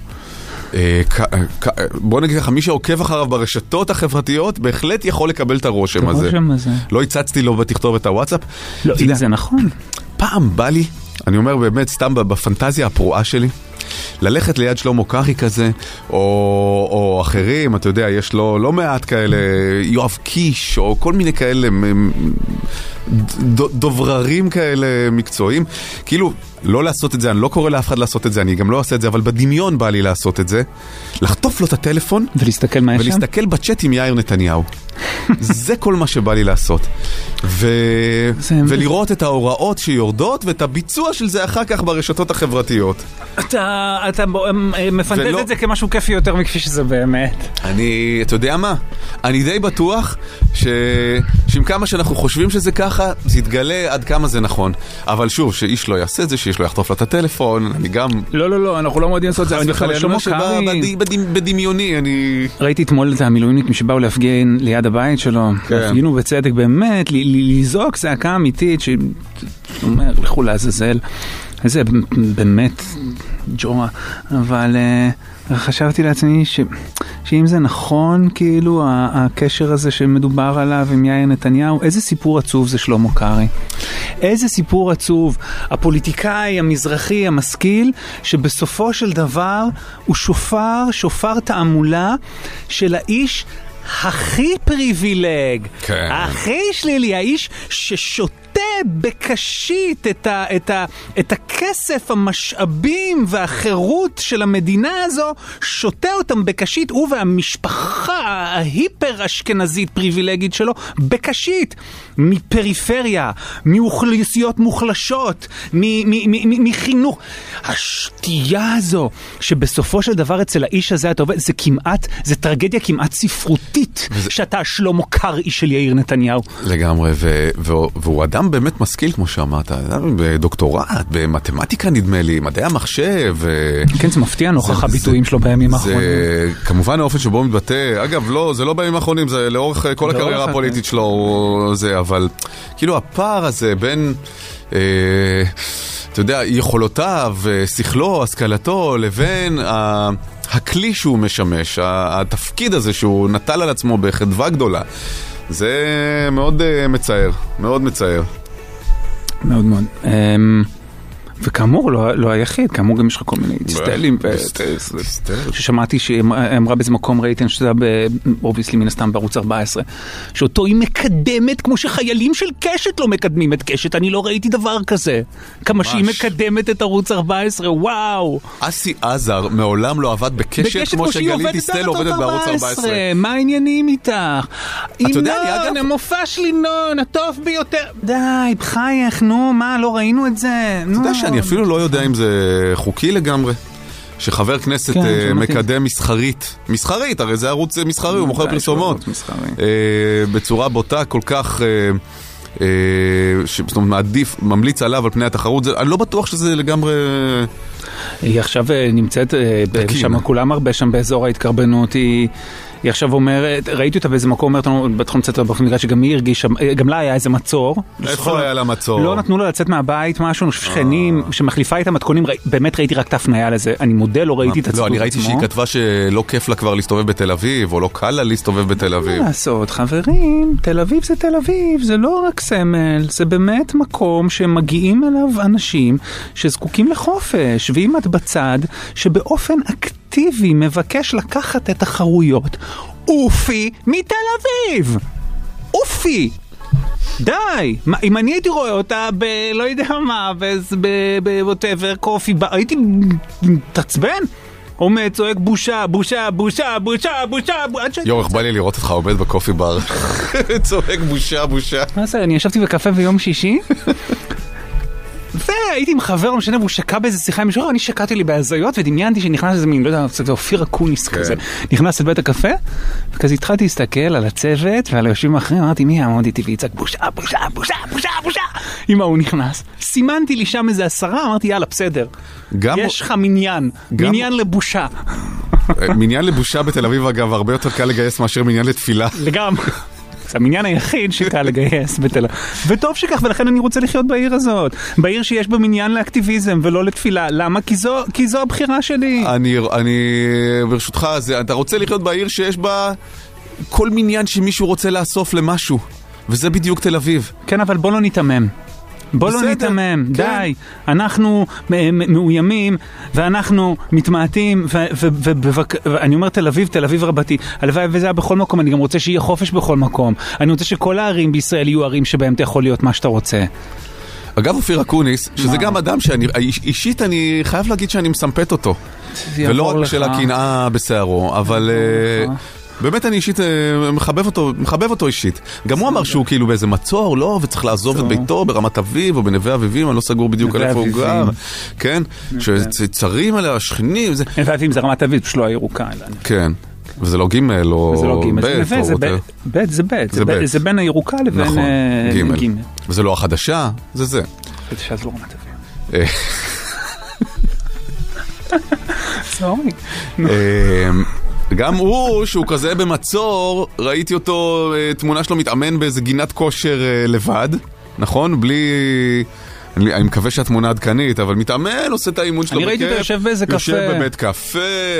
בוא נגיד לך, מי שעוקב אחריו ברשתות החברתיות בהחלט יכול לקבל את הרושם הזה. לא הצצתי לו בתכתוב את הוואטסאפ. לא, אם זה נכון. פעם בא לי, אני אומר באמת סתם בפנטזיה הפרועה שלי, ללכת ליד שלמה קרעי כזה, או, או אחרים, אתה יודע, יש לו לא מעט כאלה, יואב קיש, או כל מיני כאלה דובררים כאלה מקצועיים, כאילו, לא לעשות את זה, אני לא קורא לאף אחד לעשות את זה, אני גם לא אעשה את זה, אבל בדמיון בא לי לעשות את זה, לחטוף לו את הטלפון, ולהסתכל מה יש שם? ולהסתכל בצ'אט עם יאיר נתניהו. זה כל מה שבא לי לעשות. ו... ולראות את ההוראות שיורדות, ואת הביצוע של זה אחר כך ברשתות החברתיות. אתה, אתה מפנטז ולא... את זה כמשהו כיפי יותר מכפי שזה באמת. אני, אתה יודע מה? אני די בטוח ש... שעם כמה שאנחנו חושבים שזה ככה, זה יתגלה עד כמה זה נכון. אבל שוב, שאיש לא יעשה את זה, שיש לו יחטוף לה את הטלפון, אני גם... לא, לא, לא, אנחנו לא מועדים לעשות את זה. אני חושב שלמה קרעי... בדמיוני, אני... ראיתי אתמול את המילואימניקים שבאו להפגין ליד הבית שלו. הפגינו בצדק באמת, לזעוק זעקה אמיתית, שאומר, לכו לעזאזל. זה באמת ג'ורה, אבל uh, חשבתי לעצמי ש, שאם זה נכון, כאילו הקשר הזה שמדובר עליו עם יאיר נתניהו, איזה סיפור עצוב זה שלמה קרעי. איזה סיפור עצוב. הפוליטיקאי המזרחי המשכיל, שבסופו של דבר הוא שופר, שופר תעמולה של האיש הכי פריבילג, כן. הכי שלילי, האיש ששוטה בקשית את, ה, את, ה, את הכסף, המשאבים והחירות של המדינה הזו, שוטה אותם בקשית, הוא והמשפחה ההיפר אשכנזית פריבילגית שלו, בקשית, מפריפריה, מאוכלוסיות מוחלשות, מחינוך. השתייה הזו, שבסופו של דבר אצל האיש הזה, אתה עובד, זה כמעט, זה טרגדיה כמעט ספרותית, וזה... שאתה שלמה קרעי של יאיר נתניהו. לגמרי, ו- ו- והוא אדם באמת משכיל, כמו שאמרת, בדוקטורט, במתמטיקה נדמה לי, מדעי המחשב. ו... כן, זה מפתיע נוכח הביטויים שלו בימים האחרונים. זה כמובן האופן שבו מתבטא, אגב, לא, זה לא בימים האחרונים, זה לאורך כל הקריירה הפוליטית שלו, זה, אבל כאילו הפער הזה בין... אה, אתה יודע, יכולותיו, שכלו, השכלתו, לבין ה... הכלי שהוא משמש, התפקיד הזה שהוא נטל על עצמו בחדווה גדולה, זה מאוד מצער, מאוד מצער. מאוד מאוד. וכאמור, לא, לא היחיד, כאמור גם יש לך כל מיני סטלים, ששמעתי שאמרה באיזה מקום, ראיתי, אני שזה באובייסלי מן הסתם בערוץ ארבע עשרה, שאותו היא מקדמת כמו שחיילים של קשת לא מקדמים את קשת, אני לא ראיתי דבר כזה. כמה שהיא מקדמת את ערוץ ארבע עשרה, וואו. אסי עזר מעולם לא עבד בקשת כמו שגלית דיסטל עובדת בערוץ ארבע עשרה. מה העניינים איתך? אתה יודע, אני אגב... המופע שלי נון, הטוב ביותר. די, בחייך, נו, מה, לא ראינו את זה? אתה יודע שאני אפילו לא יודע אם זה חוקי לגמרי, שחבר כנסת מקדם מסחרית, מסחרית, הרי זה ערוץ מסחרי, הוא מוכר פרסומות, בצורה בוטה כל כך, זאת אומרת, מעדיף, ממליץ עליו על פני התחרות, אני לא בטוח שזה לגמרי היא עכשיו נמצאת, שם כולם הרבה שם באזור ההתקרבנות, היא... היא עכשיו אומרת, ראיתי אותה באיזה מקום, אומרת לנו, בתחום צאת באופן מגרש, שגם היא הרגישה, גם לה היה איזה מצור. איפה היה לה מצור? לא נתנו לה לצאת מהבית, משהו, שכנים, שמחליפה איתה מתכונים, באמת ראיתי רק את ההפניה לזה. אני מודה, לא ראיתי את הציטוט עצמו. לא, אני ראיתי שהיא כתבה שלא כיף לה כבר להסתובב בתל אביב, או לא קל לה להסתובב בתל אביב. מה לעשות, חברים, תל אביב זה תל אביב, זה לא רק סמל, זה באמת מקום שמגיעים אליו אנשים שזקוקים לחופש, ואם את בצד, שבאופן אקטיבי מבקש לקחת את החרויות, אופי מתל אביב! אופי! די! מה, אם אני הייתי רואה אותה ב... לא יודע מה, בווטאבר, קופי, הייתי תצבן? עומד, צועק בושה, בושה, בושה, בושה, בושה, בושה. יורך, בא לי לראות אותך עומד בקופי בר. צועק בושה, בושה. מה זה, אני ישבתי בקפה ביום שישי, והייתי עם חבר, משנה, והוא שקע באיזה שיחה עם מישהו, אני שקעתי לי בהזיות, ודמיינתי שנכנס איזה מין, לא יודע, זה אופיר אקוניס כזה, נכנס לבית הקפה, וכזה התחלתי להסתכל על הצוות, ועל היושבים האחרים, אמרתי, מי יעמוד איתי ויצעק, בושה, בושה, בושה, בושה, בושה, אמא, הוא נכנס. סימנתי לי שם איזה עשרה, אמרתי, יאללה, בסדר. יש לך מניין, מניין לבושה. מניין לבושה בתל אביב, אגב, הרבה יותר קל לגייס מאשר מניין לתפילה. לגמרי. זה המניין היחיד שקל לגייס בתל אביב. וטוב שכך, ולכן אני רוצה לחיות בעיר הזאת. בעיר שיש בה מניין לאקטיביזם ולא לתפילה. למה? כי זו, כי זו הבחירה שלי. אני, אני, ברשותך, זה, אתה רוצה לחיות בעיר שיש בה כל מניין שמישהו רוצה לאסוף למשהו. וזה בדיוק תל אביב. כן, אבל בוא לא נתאמם. בוא לא נתאמם, די. אנחנו מאוימים, ואנחנו מתמעטים, ואני אומר תל אביב, תל אביב רבתי. הלוואי וזה היה בכל מקום, אני גם רוצה שיהיה חופש בכל מקום. אני רוצה שכל הערים בישראל יהיו ערים שבהם אתה יכול להיות מה שאתה רוצה. אגב, אופיר אקוניס, שזה גם אדם שאני, אישית אני חייב להגיד שאני מסמפת אותו. ולא רק בשל הקנאה בשערו, אבל... באמת אני אישית מחבב אותו, מחבב אותו אישית. גם הוא אמר שהוא כאילו באיזה מצור, לא, וצריך לעזוב את ביתו ברמת אביב או בנווה אביבים, אני לא סגור בדיוק על איפה הוא גר. כן, שצרים עליה, השכנים. נווה אביבים זה רמת אביב, שלא הירוקה. כן, וזה לא ג' או ב'. ב' זה ב', זה בין הירוקה לבין ג'. וזה לא החדשה, זה זה. חדשה זה לא רמת אביב. סורי. גם הוא, שהוא כזה במצור, ראיתי אותו, תמונה שלו מתאמן באיזה גינת כושר לבד, נכון? בלי... אני, אני מקווה שהתמונה עדכנית, אבל מתאמן, עושה את האימון שלו בכיף. אני ראיתי אותו יושב באיזה קפה. יושב בבית קפה.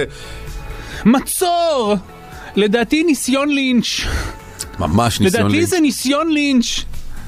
מצור! לדעתי ניסיון לינץ'. ממש ניסיון לינץ'. לדעתי זה ניסיון לינץ'.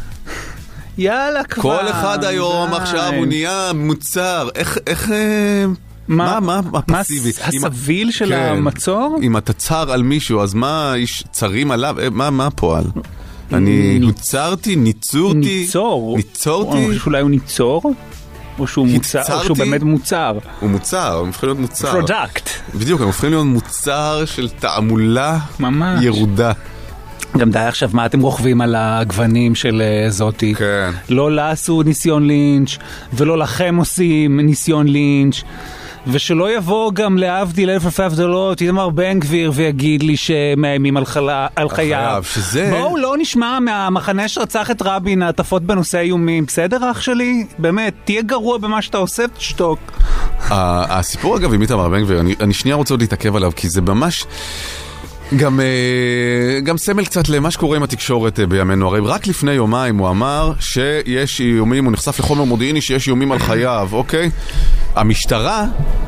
יאללה כבר. כל אחד היום עכשיו הוא נהיה מוצר. איך... איך מה, מה, מה פסיבי? הסביל של המצור? אם אתה צר על מישהו, אז מה יש צרים עליו? מה, מה הפועל? אני הוצרתי, ניצורתי? ניצור. ניצורתי? או שאולי הוא ניצור? או שהוא מוצר, או שהוא באמת מוצר. הוא מוצר, הוא הופכים להיות מוצר. פרודקט. בדיוק, הם הופכים להיות מוצר של תעמולה ירודה. גם די עכשיו, מה אתם רוכבים על הגוונים של זאתי? כן. לא לה עשו ניסיון לינץ', ולא לכם עושים ניסיון לינץ'. ושלא יבוא גם להבדיל אלף אלפי הבדלות, יתמר בן גביר ויגיד לי שמאיימים על, חלה, על חייו. שזה... בואו לא נשמע מהמחנה שרצח את רבין העטפות בנושא איומים. בסדר אח שלי? באמת, תהיה גרוע במה שאתה עושה, תשתוק. הסיפור אגב עם איתמר בן גביר, אני, אני שנייה רוצה עוד להתעכב עליו, כי זה ממש... גם, גם סמל קצת למה שקורה עם התקשורת בימינו. הרי רק לפני יומיים הוא אמר שיש איומים, הוא נחשף לחומר מודיעיני שיש איומים על חייו, אוקיי? המשטרה,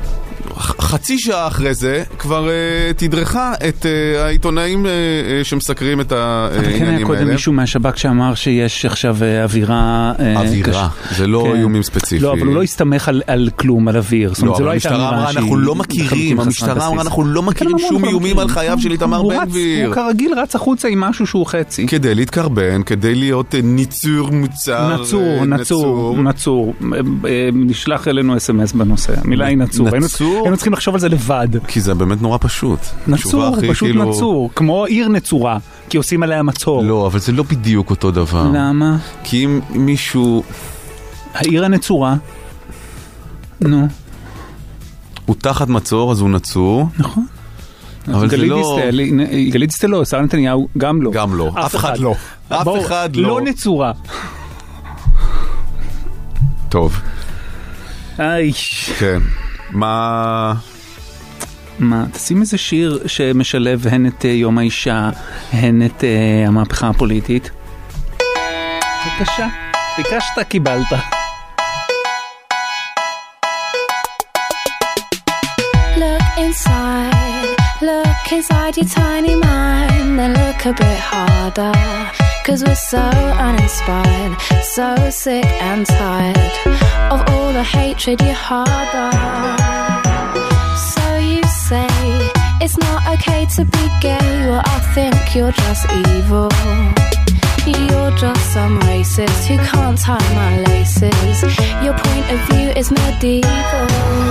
חצי שעה אחרי זה, כבר uh, תדרכה את uh, העיתונאים uh, uh, שמסקרים את העניינים האלה. אבל כן, קודם מישהו מהשב"כ שאמר שיש עכשיו uh, אווירה... Uh, אווירה, קש... זה לא כן. איומים ספציפיים. לא, אבל הוא לא הסתמך על, על כלום, על אוויר. לא, אבל המשטרה אמרה, אנחנו לא מכירים, המשטרה אמרה, אנחנו לא מכירים שום איומים על חייו של איתמר בן גביר. הוא כרגיל רץ החוצה עם משהו שהוא חצי. כדי להתקרבן, כדי להיות ניצור מוצר. נצור, נצור, נצור. נשלח אלינו אס אם אס בנושא. המילה היא נצור. היינו צריכים לחשוב על זה לבד. כי זה באמת נורא פשוט. נצור, פשוט כאילו... נצור. כמו עיר נצורה, כי עושים עליה מצור. לא, אבל זה לא בדיוק אותו דבר. למה? כי אם מישהו... העיר הנצורה, נו. הוא תחת מצור, אז הוא נצור. נכון. אבל זה לא... גלית דיסטל לא, שר נתניהו גם לא. גם לא, אף אחד לא. אף אחד לא. לא נצורה. טוב. איי. כן. מה... מה, תשים איזה שיר שמשלב הן את יום האישה, הן את המהפכה הפוליטית. בבקשה, ביקשת, קיבלת. Look inside, look inside your tiny mind, then look a bit harder, cause we're so uninspired, so sick and tired of all the hatred you harbor. So you say it's not okay to be gay, well I think you're just evil. You're just some racist who can't tie my laces. Your point of view is medieval.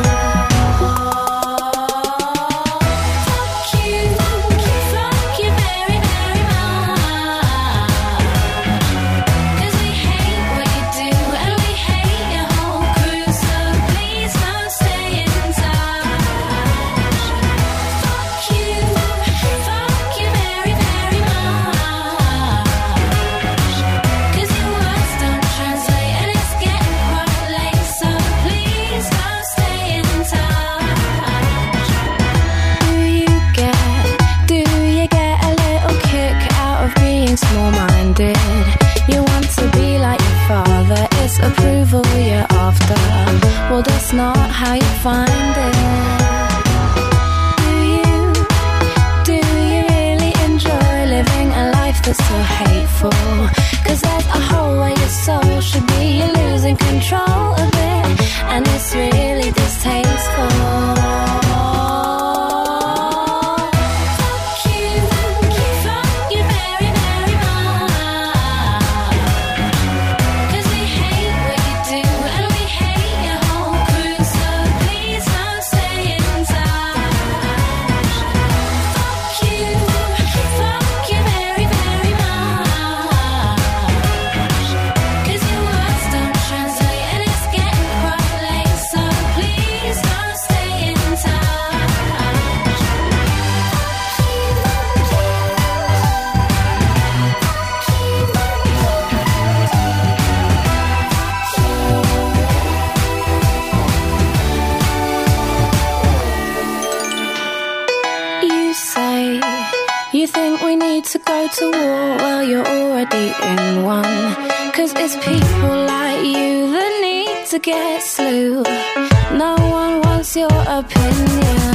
Small-minded, you want to be like your father, it's approval you're after, well that's not how you find it. Do you, do you really enjoy living a life that's so hateful? Cause there's a hole where your soul should be, you're losing control of it, and it's really distasteful. To go to war, well you're already in one, cause it's people like you that need to get slew. No one wants your opinion.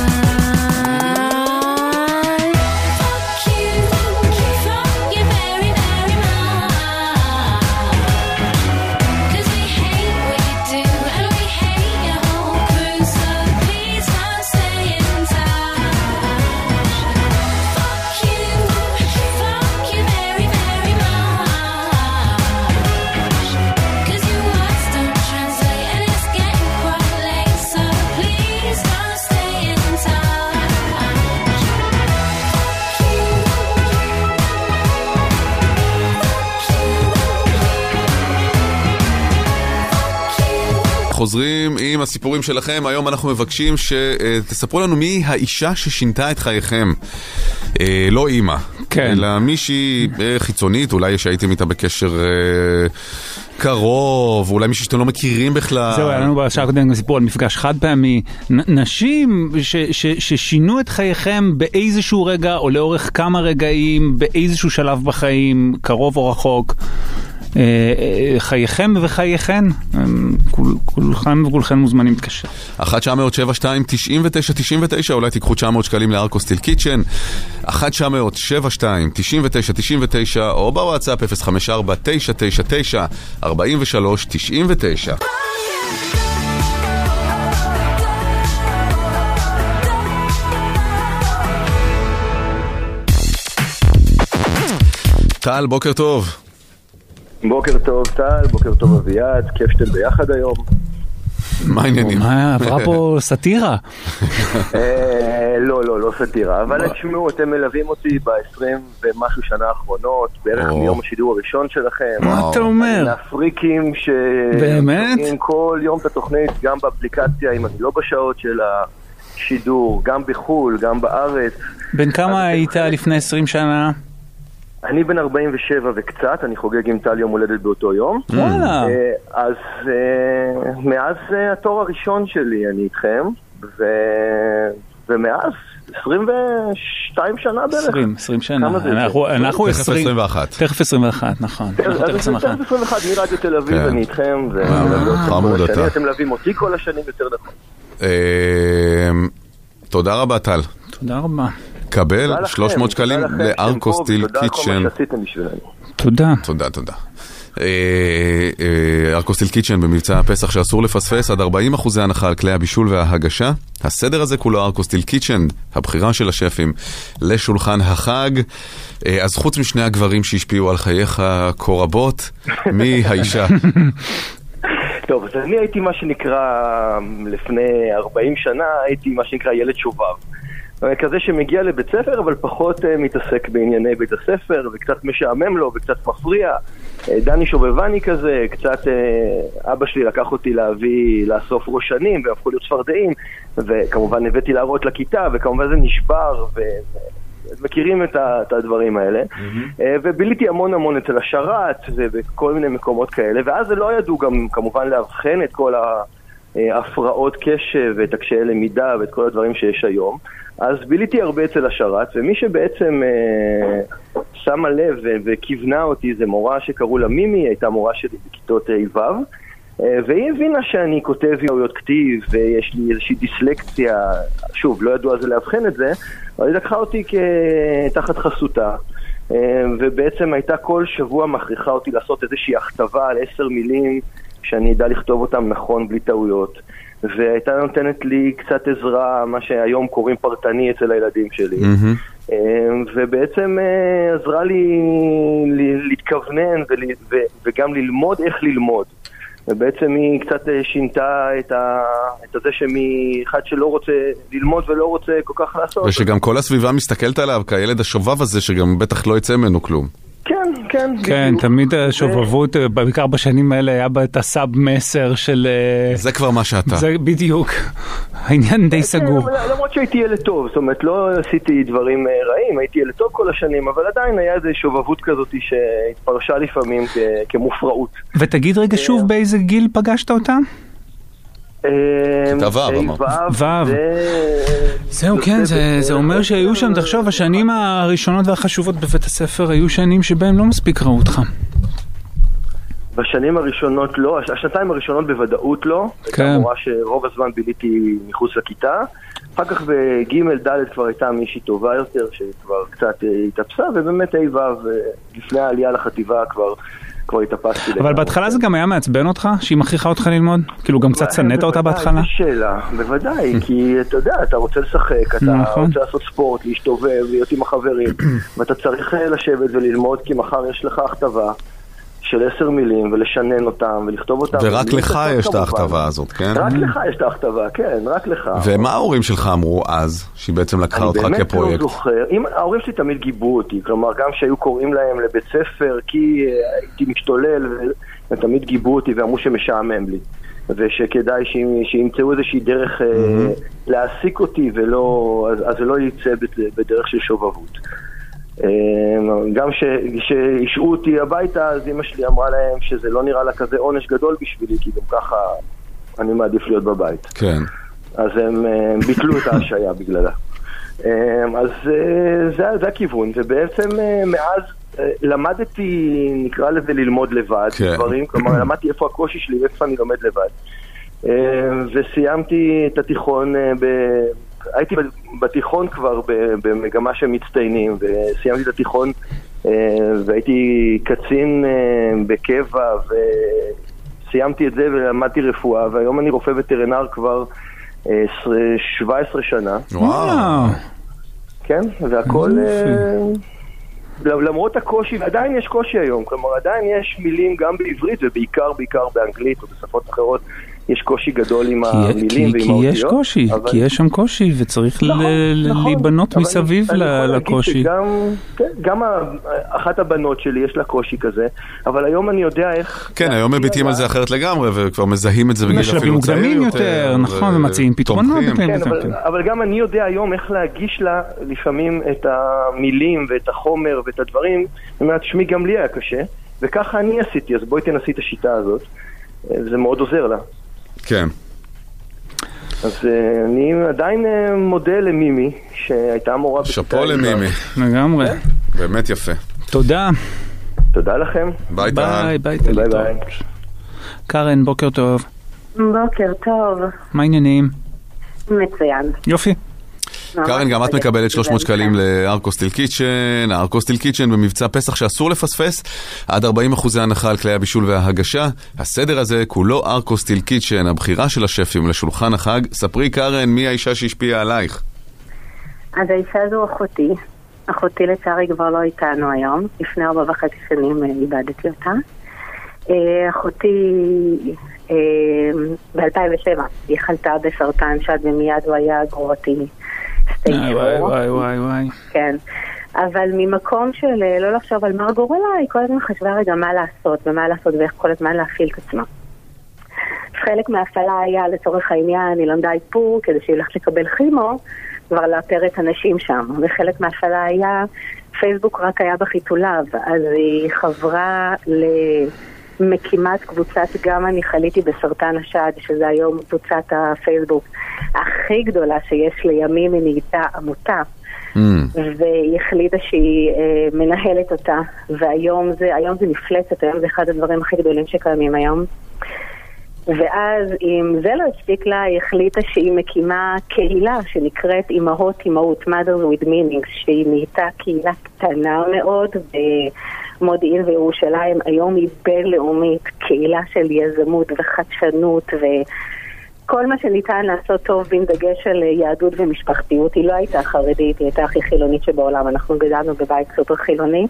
חוזרים עם הסיפורים שלכם. היום אנחנו מבקשים שתספרו לנו מי האישה ששינתה את חייכם. אה, לא אימא, כן. אלא מישהי חיצונית, אולי שהייתם איתה בקשר אה, קרוב, אולי מישהי שאתם לא מכירים בכלל. זהו, היה לנו בשעה הקודמת גם סיפור על מפגש חד פעמי. נ- נשים ש- ש- ששינו את חייכם באיזשהו רגע, או לאורך כמה רגעים, באיזשהו שלב בחיים, קרוב או רחוק. חייכם וחייכן, כולכם וכולכם מוזמנים להתקשר. אחת תשע מאות שבע שתיים תשעים ותשע תשעים ותשע, אולי תיקחו תשע מאות שקלים לארקו סטיל קיצ'ן. אחת תשע מאות שבע שתיים תשעים ותשע תשעים ותשע, או בוואטסאפ אפס חמש ארבע תשע תשע תשע ארבעים ושלוש תשעים ותשע. טל, בוקר טוב. בוקר טוב טל, בוקר טוב אביעד, כיף שאתם ביחד היום. מה העניינים? מה, עברה פה סטירה? לא, לא, לא סטירה, אבל תשמעו, אתם מלווים אותי ב-עשרים ומשהו שנה האחרונות, בערך מיום השידור הראשון שלכם. מה אתה אומר? להפריקים ששומעים כל יום את התוכנית, גם באפליקציה, אם אני לא בשעות של השידור, גם בחול, גם בארץ. בין כמה היית לפני עשרים שנה? אני בן ארבעים ושבע וקצת, אני חוגג עם טל יום הולדת באותו יום. וואלה. אז מאז התור הראשון שלי אני איתכם, ומאז עשרים ושתיים שנה בערך. עשרים, עשרים שנה. אנחנו תכף עשרים ואחת. תכף עשרים ואחת, נכון. תכף עשרים ואחת, מרדיו תל אביב אני איתכם, ואתם מלווים אותי כל השנים יותר נכון. תודה רבה טל. תודה רבה. קבל שלוש מאות שקלים לארקוסטיל קיצ'ן. תודה. תודה, תודה. ארקוסטיל קיצ'ן במבצע הפסח שאסור לפספס, עד ארבעים אחוז הנחה על כלי הבישול וההגשה. הסדר הזה כולו ארקוסטיל קיצ'ן, הבחירה של השפים לשולחן החג. אז חוץ משני הגברים שהשפיעו על חייך כה רבות, מי האישה? טוב, אז אני הייתי מה שנקרא, לפני ארבעים שנה, הייתי מה שנקרא ילד שובב. כזה שמגיע לבית ספר, אבל פחות uh, מתעסק בענייני בית הספר, וקצת משעמם לו, וקצת מפריע. Uh, דני שובבני כזה, קצת uh, אבא שלי לקח אותי להביא, לאסוף ראשנים, והפכו להיות צפרדעים, וכמובן הבאתי להראות לכיתה, וכמובן זה נשבר, ו... מכירים את, ה, את הדברים האלה. Mm-hmm. Uh, וביליתי המון המון אצל השרת, ובכל מיני מקומות כאלה, ואז זה לא ידעו גם כמובן להבחן את כל ההפרעות קשב, ואת הקשיי למידה, ואת כל הדברים שיש היום. אז ביליתי הרבה אצל השרת, ומי שבעצם אה, שמה לב וכיוונה אותי זה מורה שקראו לה מימי, הייתה מורה שלי בכיתות ה' ו', אה, והיא הבינה שאני כותב יאויות כתיב, ויש לי איזושהי דיסלקציה, שוב, לא ידוע זה להבחן את זה, אבל היא לקחה אותי תחת חסותה, אה, ובעצם הייתה כל שבוע מכריחה אותי לעשות איזושהי הכתבה על עשר מילים, שאני אדע לכתוב אותם נכון בלי טעויות. והייתה נותנת לי קצת עזרה, מה שהיום קוראים פרטני אצל הילדים שלי. Mm-hmm. ובעצם עזרה לי להתכוונן וגם ללמוד איך ללמוד. ובעצם היא קצת שינתה את, ה... את זה שמאחד שלא רוצה ללמוד ולא רוצה כל כך לעשות. ושגם כל הסביבה מסתכלת עליו כילד השובב הזה שגם בטח לא יצא ממנו כלום. כן, כן. כן, תמיד השובבות, בעיקר בשנים האלה, היה בה את הסאב מסר של... זה כבר מה שאתה. זה בדיוק. העניין די סגור. למרות שהייתי ילד טוב, זאת אומרת, לא עשיתי דברים רעים, הייתי ילד טוב כל השנים, אבל עדיין היה איזו שובבות כזאת שהתפרשה לפעמים כמופרעות. ותגיד רגע שוב באיזה גיל פגשת אותה? כיתה ו' ו' זהו, כן, זה אומר שהיו שם, תחשוב, השנים הראשונות והחשובות בבית הספר היו שנים שבהם לא מספיק ראו אותך. בשנים הראשונות לא, השנתיים הראשונות בוודאות לא, הייתה מורה שרוב הזמן ביליתי מחוץ לכיתה, אחר כך בג' ד' כבר הייתה מישהי טובה יותר שכבר קצת התאפסה, ובאמת ה' ו' לפני העלייה לחטיבה כבר כבר התאפסתי. אבל בהתחלה זה גם היה מעצבן אותך, שהיא מכריחה אותך ללמוד? כאילו גם קצת צנית אותה בהתחלה? זו שאלה, בוודאי, כי אתה יודע, אתה רוצה לשחק, אתה רוצה לעשות ספורט, להשתובב, להיות עם החברים, ואתה צריך לשבת וללמוד, כי מחר יש לך הכתבה של עשר מילים, ולשנן אותם, ולכתוב אותם. ורק לך יש את ההכתבה הזאת, כן? רק לך יש את ההכתבה, כן, רק לך. ומה ההורים שלך אמרו אז, שהיא בעצם לקחה אותך כפרויקט? אני באמת לא זוכר. ההורים שלי תמיד גיבו אותי, כלומר, גם שהיו קוראים להם לבית ספר, כי הייתי משתולל, ותמיד גיבו אותי ואמרו שמשעמם לי. ושכדאי שימצאו איזושהי דרך להעסיק אותי, אז זה לא יצא בדרך של שובבות. גם שהשאו אותי הביתה, אז אמא שלי אמרה להם שזה לא נראה לה כזה עונש גדול בשבילי, כי גם ככה אני מעדיף להיות בבית. כן. אז הם ביטלו את ההשעיה בגללה. אז זה, זה הכיוון, ובעצם מאז למדתי, נקרא לזה ללמוד לבד, כן. דברים, כלומר למדתי איפה הקושי שלי ואיפה אני לומד לבד. וסיימתי את התיכון ב... הייתי בתיכון כבר במגמה של מצטיינים, וסיימתי את התיכון והייתי קצין בקבע, וסיימתי את זה ולמדתי רפואה, והיום אני רופא וטרינר כבר שבע עשרה שנה. וואו. כן, והכל... למרות הקושי, ועדיין יש קושי היום, כלומר עדיין יש מילים גם בעברית ובעיקר בעיקר באנגלית או בשפות אחרות יש קושי גדול עם המילים כי, ועם כי האותיות. יש קושי, אבל... כי יש שם קושי, וצריך נכון, ל- נכון, להיבנות מסביב אני, ל- אני לקושי. גם, כן, גם אחת הבנות שלי יש לה קושי כזה, אבל היום אני יודע איך... כן, היום מביטים על זה אחרת לגמרי, וכבר מזהים את זה בגיל אפילו צעיר יותר. יותר, נכון, ומציעים פתרונות. כן, אבל, אבל גם אני יודע היום איך להגיש לה לפעמים את המילים ואת החומר ואת הדברים, זאת אומרת, שמי גם לי היה קשה, וככה אני עשיתי, אז בואי תנסי את השיטה הזאת, זה מאוד עוזר לה. כן. אז אני עדיין מודה למימי, שהייתה מורה... שפו למימי. לגמרי. באמת יפה. תודה. תודה לכם. ביי, ביי, ביי, ביי, ביי. קרן, בוקר טוב. בוקר טוב. מה העניינים? מצוין. יופי. קרן, גם את מקבלת שלוש מאות שקלים לארקוסטיל קיצ'ן. ארקוסטיל קיצ'ן במבצע פסח שאסור לפספס, עד ארבעים אחוז הנחה על כלי הבישול וההגשה. הסדר הזה כולו ארקוסטיל קיצ'ן, הבחירה של השפים לשולחן החג. ספרי קרן, מי האישה שהשפיעה עלייך? אז האישה זו אחותי. אחותי לצערי כבר לא איתנו היום. לפני ארבע וחצי שנים איבדתי אותה. אחותי ב-אלפיים ושבע היא חלתה בסרטן שד ומיד הוא היה גרורתי. וואי וואי וואי וואי. כן, אבל ממקום של לא לחשוב על מה גורלה, היא כל הזמן חשבה רגע מה לעשות ומה לעשות ואיך כל הזמן להפעיל את עצמה. חלק מההפעלה היה לצורך העניין, היא למדה איפור כדי שהיא הולכת לקבל כימו, כבר לאתר את הנשים שם, וחלק מההפעלה היה, פייסבוק רק היה בחיתוליו, אז היא חברה למקימת קבוצת גם אני חליתי בסרטן השד, שזה היום קבוצת הפייסבוק הכי גדולה שיש לימים, היא נהייתה עמותה, mm. והיא החליטה שהיא אה, מנהלת אותה, והיום זה, היום זה נפלצת, היום זה אחד הדברים הכי גדולים שקיימים היום. ואז אם זה לא הספיק לה, היא החליטה שהיא מקימה קהילה שנקראת אימהות אימהות, Mothers with Meanings, שהיא נהייתה קהילה קטנה מאוד במודיעין וירושלים, היום היא בינלאומית, קהילה של יזמות וחדשנות וכל מה שניתן לעשות טוב בין דגש על יהדות ומשפחתיות. היא לא הייתה חרדית, היא הייתה הכי חילונית שבעולם, אנחנו גדלנו בבית סופר חילוני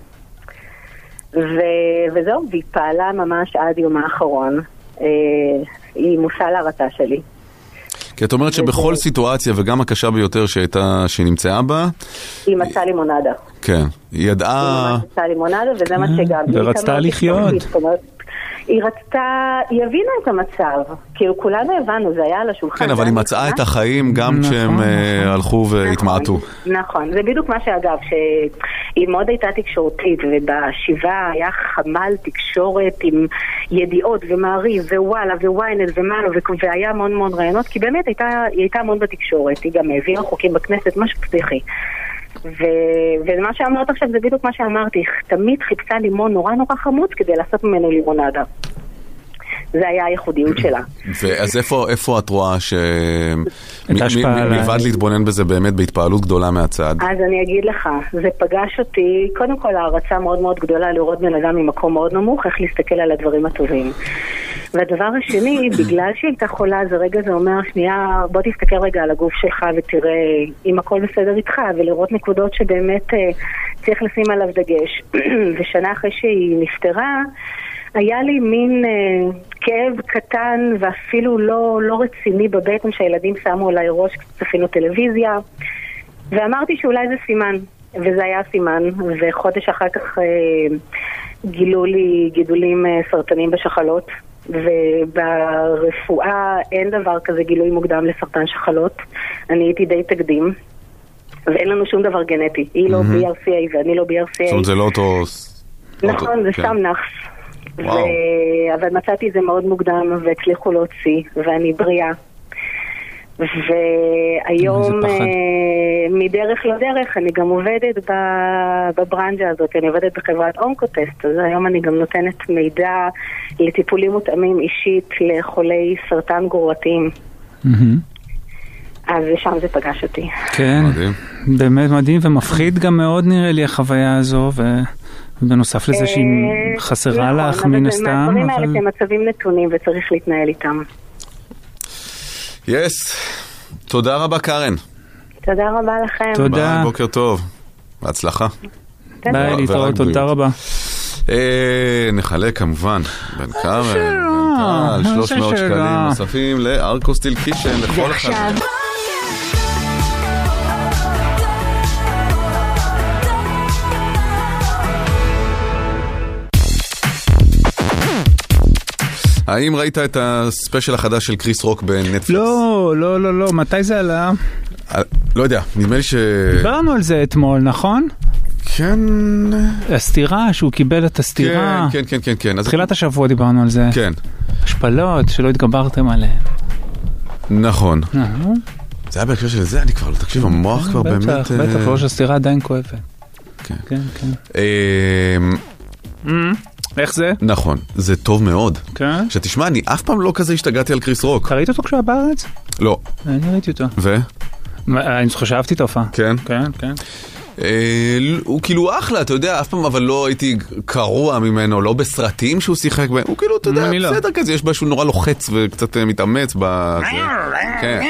ו- וזהו, והיא פעלה ממש עד יום האחרון. היא מושא להרצה שלי. כי את אומרת שבכל סיטואציה, וגם הקשה ביותר שהייתה, שנמצאה בה, היא מצאה לימונדה. כן, היא ידעה... היא מצאה לימונדה, וזה מה שגם... ורצתה לחיות. היא רצתה, היא הבינה את המצב, כאילו כולנו הבנו, זה היה על השולחן. כן, אבל היא מצאה את החיים גם כשהם הלכו והתמעטו. נכון, זה בדיוק מה שאגב, שהיא מאוד הייתה תקשורתית, ובשיבה היה חמ"ל תקשורת עם ידיעות ומעריב ווואלה וויינט ומאלו, והיה המון המון רעיונות, כי באמת היא הייתה המון בתקשורת, היא גם העבירה חוקים בכנסת, משהו פסיכי. ומה שאמרת עכשיו זה בדיוק מה שאמרתי, תמיד חיפשה לימון נורא נורא חמוץ כדי לעשות ממנו לימונדה. זה היה הייחודיות שלה. אז איפה את רואה מלבד להתבונן בזה באמת בהתפעלות גדולה מהצד? אז אני אגיד לך, זה פגש אותי, קודם כל הערצה מאוד מאוד גדולה לראות בן אדם ממקום מאוד נמוך, איך להסתכל על הדברים הטובים. והדבר השני, בגלל שהיא הייתה חולה, זה רגע זה אומר, שנייה, בוא תסתכל רגע על הגוף שלך ותראה אם הכל בסדר איתך, ולראות נקודות שבאמת צריך לשים עליו דגש. ושנה אחרי שהיא נפטרה, היה לי מין אה, כאב קטן ואפילו לא, לא רציני בבטן שהילדים שמו עליי ראש, צפינו טלוויזיה, ואמרתי שאולי זה סימן, וזה היה סימן, וחודש אחר כך אה, גילו לי גידולים אה, סרטנים בשחלות, וברפואה אין דבר כזה גילוי מוקדם לסרטן שחלות, אני הייתי די תקדים, ואין לנו שום דבר גנטי, היא לא בי אר סי איי ואני לא בי אר סי איי. זאת אומרת זה לא אותו... נכון, זה סתם נחס. ו... אבל מצאתי את זה מאוד מוקדם והצליחו להוציא ואני בריאה והיום מדרך לדרך אני גם עובדת בברנג'ה הזאת, אני עובדת בחברת אונקוטסט, אז היום אני גם נותנת מידע לטיפולים מותאמים אישית לחולי סרטן גרורתיים. אז שם זה פגש אותי. כן, באמת מדהים ומפחיד גם מאוד נראה לי החוויה הזו ו... בנוסף לזה שהיא חסרה לך מן הסתם. הדברים האלה הם מצבים נתונים וצריך להתנהל איתם. יס, תודה רבה קרן. תודה רבה לכם. תודה. בוקר טוב, בהצלחה. ביי, להתראות, תודה רבה. נחלק כמובן בין כרם, בין טל, שלוש מאות שקלים נוספים לארקוסטיל קישן לכל אחד. האם ראית את הספיישל החדש של קריס רוק בנטפליקס? לא, לא, לא, לא. מתי זה עלה? לא יודע, נדמה לי ש... דיברנו על זה אתמול, נכון? כן... הסתירה, שהוא קיבל את הסתירה. כן, כן, כן, כן. תחילת השבוע דיברנו על זה. כן. השפלות שלא התגברתם עליהן. נכון. זה היה בהקשר של זה, אני כבר לא תקשיב, המוח כבר באמת... בטח, בטח, ראש הסתירה עדיין כואבת. כן. כן, כן. איך זה? נכון, זה טוב מאוד. כן? שתשמע, אני אף פעם לא כזה השתגעתי על קריס רוק. ראית אותו כשהיה בארץ? לא. אני ראיתי אותו. ו? אני חשבתי תופעה. כן? כן, כן. הוא כאילו אחלה, אתה יודע, אף פעם אבל לא הייתי קרוע ממנו, לא בסרטים שהוא שיחק בהם, הוא כאילו, אתה יודע, בסדר כזה, יש בה שהוא נורא לוחץ וקצת מתאמץ בזה. כן,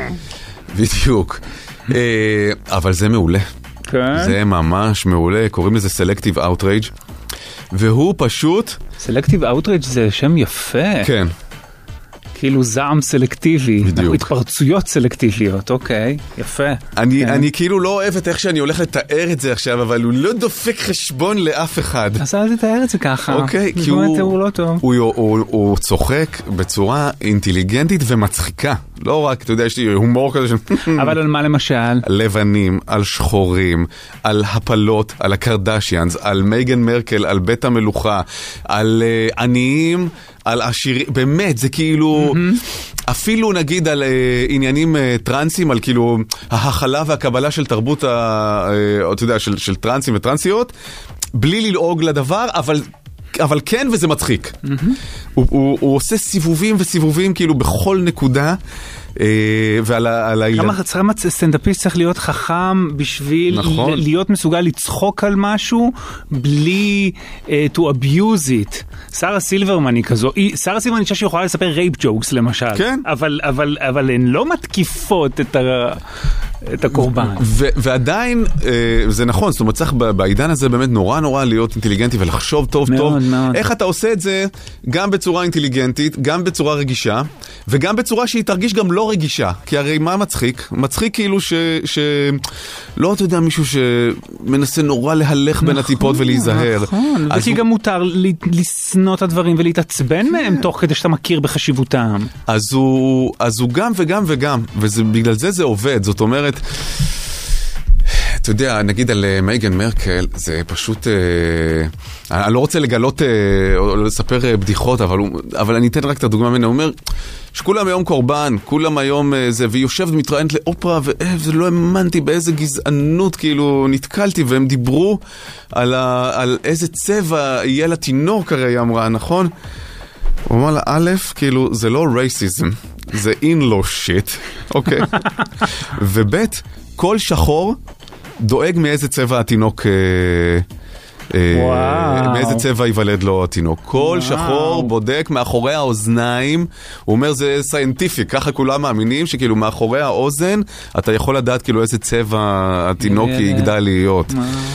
בדיוק. אבל זה מעולה. זה ממש מעולה, קוראים לזה Selective Outrage. והוא פשוט... סלקטיב אאוטריץ' זה שם יפה. כן. כאילו זעם סלקטיבי. בדיוק. התפרצויות סלקטיביות, אוקיי, יפה. אני, כן. אני כאילו לא אוהב את איך שאני הולך לתאר את זה עכשיו, אבל הוא לא דופק חשבון לאף אחד. אז אל תתאר את זה ככה. אוקיי, כי הוא... הוא, לא טוב. הוא, הוא, הוא, הוא צוחק בצורה אינטליגנטית ומצחיקה. לא רק, אתה יודע, יש לי הומור כזה של... אבל על מה למשל? על לבנים, על שחורים, על הפלות, על הקרדשיאנס, על מייגן מרקל, על בית המלוכה, על uh, עניים, על עשירים, באמת, זה כאילו... אפילו נגיד על uh, עניינים uh, טרנסים, על כאילו ההחלה והקבלה של תרבות, ה, uh, אתה יודע, של, של טרנסים וטרנסיות, בלי ללעוג לדבר, אבל... אבל כן, וזה מצחיק. Mm-hmm. הוא, הוא, הוא עושה סיבובים וסיבובים כאילו בכל נקודה, אה, ועל העילה. כמה סטנדאפיסט צריך להיות חכם בשביל נכון. להיות מסוגל לצחוק על משהו, בלי uh, to abuse it. שרה סילברמן היא כזו, היא, שרה סילברמן היא שהיא יכולה לספר רייפ ג'וקס למשל. כן. אבל, אבל, אבל הן לא מתקיפות את ה... את הקורבן. ו- ועדיין, אה, זה נכון, זאת אומרת, צריך בעידן הזה באמת נורא נורא להיות אינטליגנטי ולחשוב טוב מאוד, טוב. מאוד. איך אתה עושה את זה גם בצורה אינטליגנטית, גם בצורה רגישה, וגם בצורה שהיא תרגיש גם לא רגישה. כי הרי מה מצחיק? מצחיק כאילו ש... ש... לא, אתה יודע, מישהו שמנסה נורא להלך נכון, בין הטיפות ולהיזהר. נכון, וכי הוא... גם מותר לסנות את הדברים ולהתעצבן מהם תוך כדי שאתה מכיר בחשיבותם. אז הוא, אז הוא גם וגם וגם, ובגלל זה זה עובד. זאת אומרת, אתה יודע, נגיד על מייגן מרקל, זה פשוט, אה, אני לא רוצה לגלות אה, או לספר אה, בדיחות, אבל, אבל אני אתן רק את הדוגמה ממנו. הוא אומר שכולם היום קורבן, כולם היום אה, זה, והיא יושבת מתראיינת לאופרה, וזה לא האמנתי באיזה גזענות, כאילו נתקלתי, והם דיברו על, ה, על איזה צבע יהיה לתינוק, הרי היא אמרה, נכון? הוא אומר לה, א', כאילו, זה לא רייסיזם, זה אין-לו שיט, אוקיי? וב', כל שחור דואג מאיזה צבע התינוק, אה, מאיזה צבע ייוולד לו התינוק. כל שחור בודק מאחורי האוזניים, הוא אומר זה סיינטיפיק, ככה כולם מאמינים שכאילו מאחורי האוזן אתה יכול לדעת כאילו איזה צבע התינוק יגדל להיות.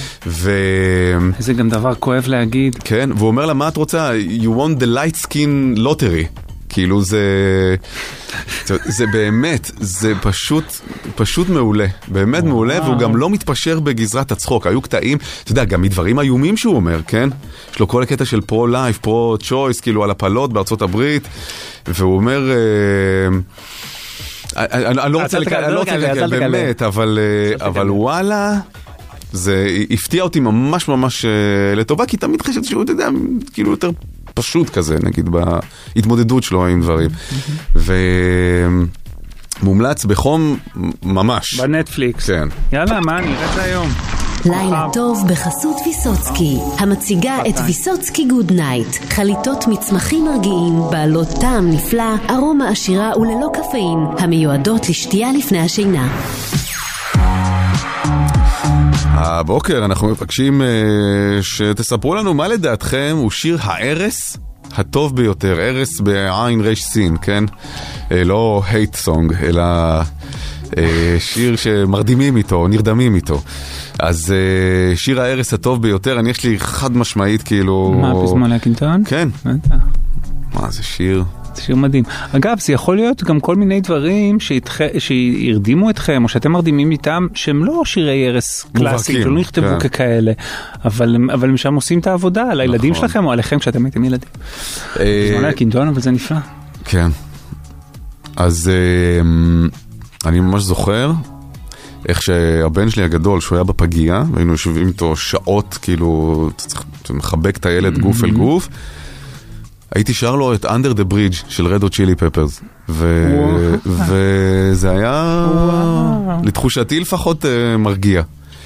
זה גם דבר כואב להגיד. כן, והוא אומר לה, מה את רוצה? You want the light skin lottery. כאילו זה, זה באמת, זה פשוט, פשוט מעולה, באמת מעולה, והוא גם לא מתפשר בגזרת הצחוק. היו קטעים, אתה יודע, גם מדברים איומים שהוא אומר, כן? יש לו כל הקטע של פרו-לייף, פרו-צ'ויס, כאילו על הפלות בארצות הברית, והוא אומר, אני לא רוצה לקרוא, באמת, אבל וואלה, זה הפתיע אותי ממש ממש לטובה, כי תמיד חשבתי שהוא, אתה יודע, כאילו יותר פשוט כזה, נגיד, בהתמודדות שלו עם דברים. ומומלץ בחום ממש. בנטפליקס. כן. יאללה, מה, נראה את זה היום. לילה טוב בחסות ויסוצקי, המציגה את ויסוצקי גוד נייט. חליטות מצמחים מרגיעים, בעלות טעם נפלא, ארומה עשירה וללא קפאין, המיועדות לשתייה לפני השינה. הבוקר אנחנו מבקשים uh, שתספרו לנו מה לדעתכם הוא שיר הערס הטוב ביותר, ערס בעין רש סין, כן? Uh, לא hate song, אלא שיר שמרדימים איתו, נרדמים איתו. אז שיר הערס הטוב ביותר, אני יש לי חד משמעית כאילו... מה, פזמון הקינטון? כן. מה, זה שיר... זה שיר מדהים. אגב, זה יכול להיות גם כל מיני דברים שירדימו אתכם, או שאתם מרדימים איתם, שהם לא שירי ערס קלאסיים, שלא נכתבו ככאלה, אבל הם שם עושים את העבודה על הילדים שלכם, או עליכם כשאתם הייתם ילדים. פזמון הקינטון, אבל זה נפלא. כן. אז אני ממש זוכר איך שהבן שלי הגדול, שהוא היה בפגייה, והיינו יושבים איתו שעות, כאילו, מחבק את הילד גוף אל גוף, הייתי שר לו את Under the Bridge של Red Hot Chili Peppers, וזה היה, לתחושתי לפחות, מרגיע.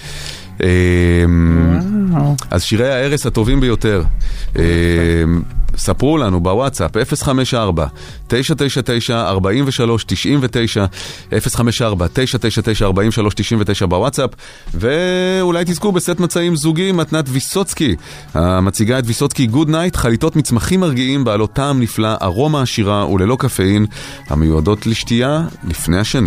אז שירי הערס הטובים ביותר, ספרו לנו בוואטסאפ אפס חמש ארבע תשע תשע תשע ארבע שלוש תשע תשע אפס חמש ארבע תשע תשע תשע ארבע שלוש תשע תשע בוואטסאפ, ואולי תזכו בסט מצעים זוגי מתנת ויסוצקי, המציגה את ויסוצקי גוד נייט, חליטות מצמחים מרגיעים בעלות טעם נפלא, ארומה עשירה וללא קפאין, המיועדות לשתייה לפני השינה.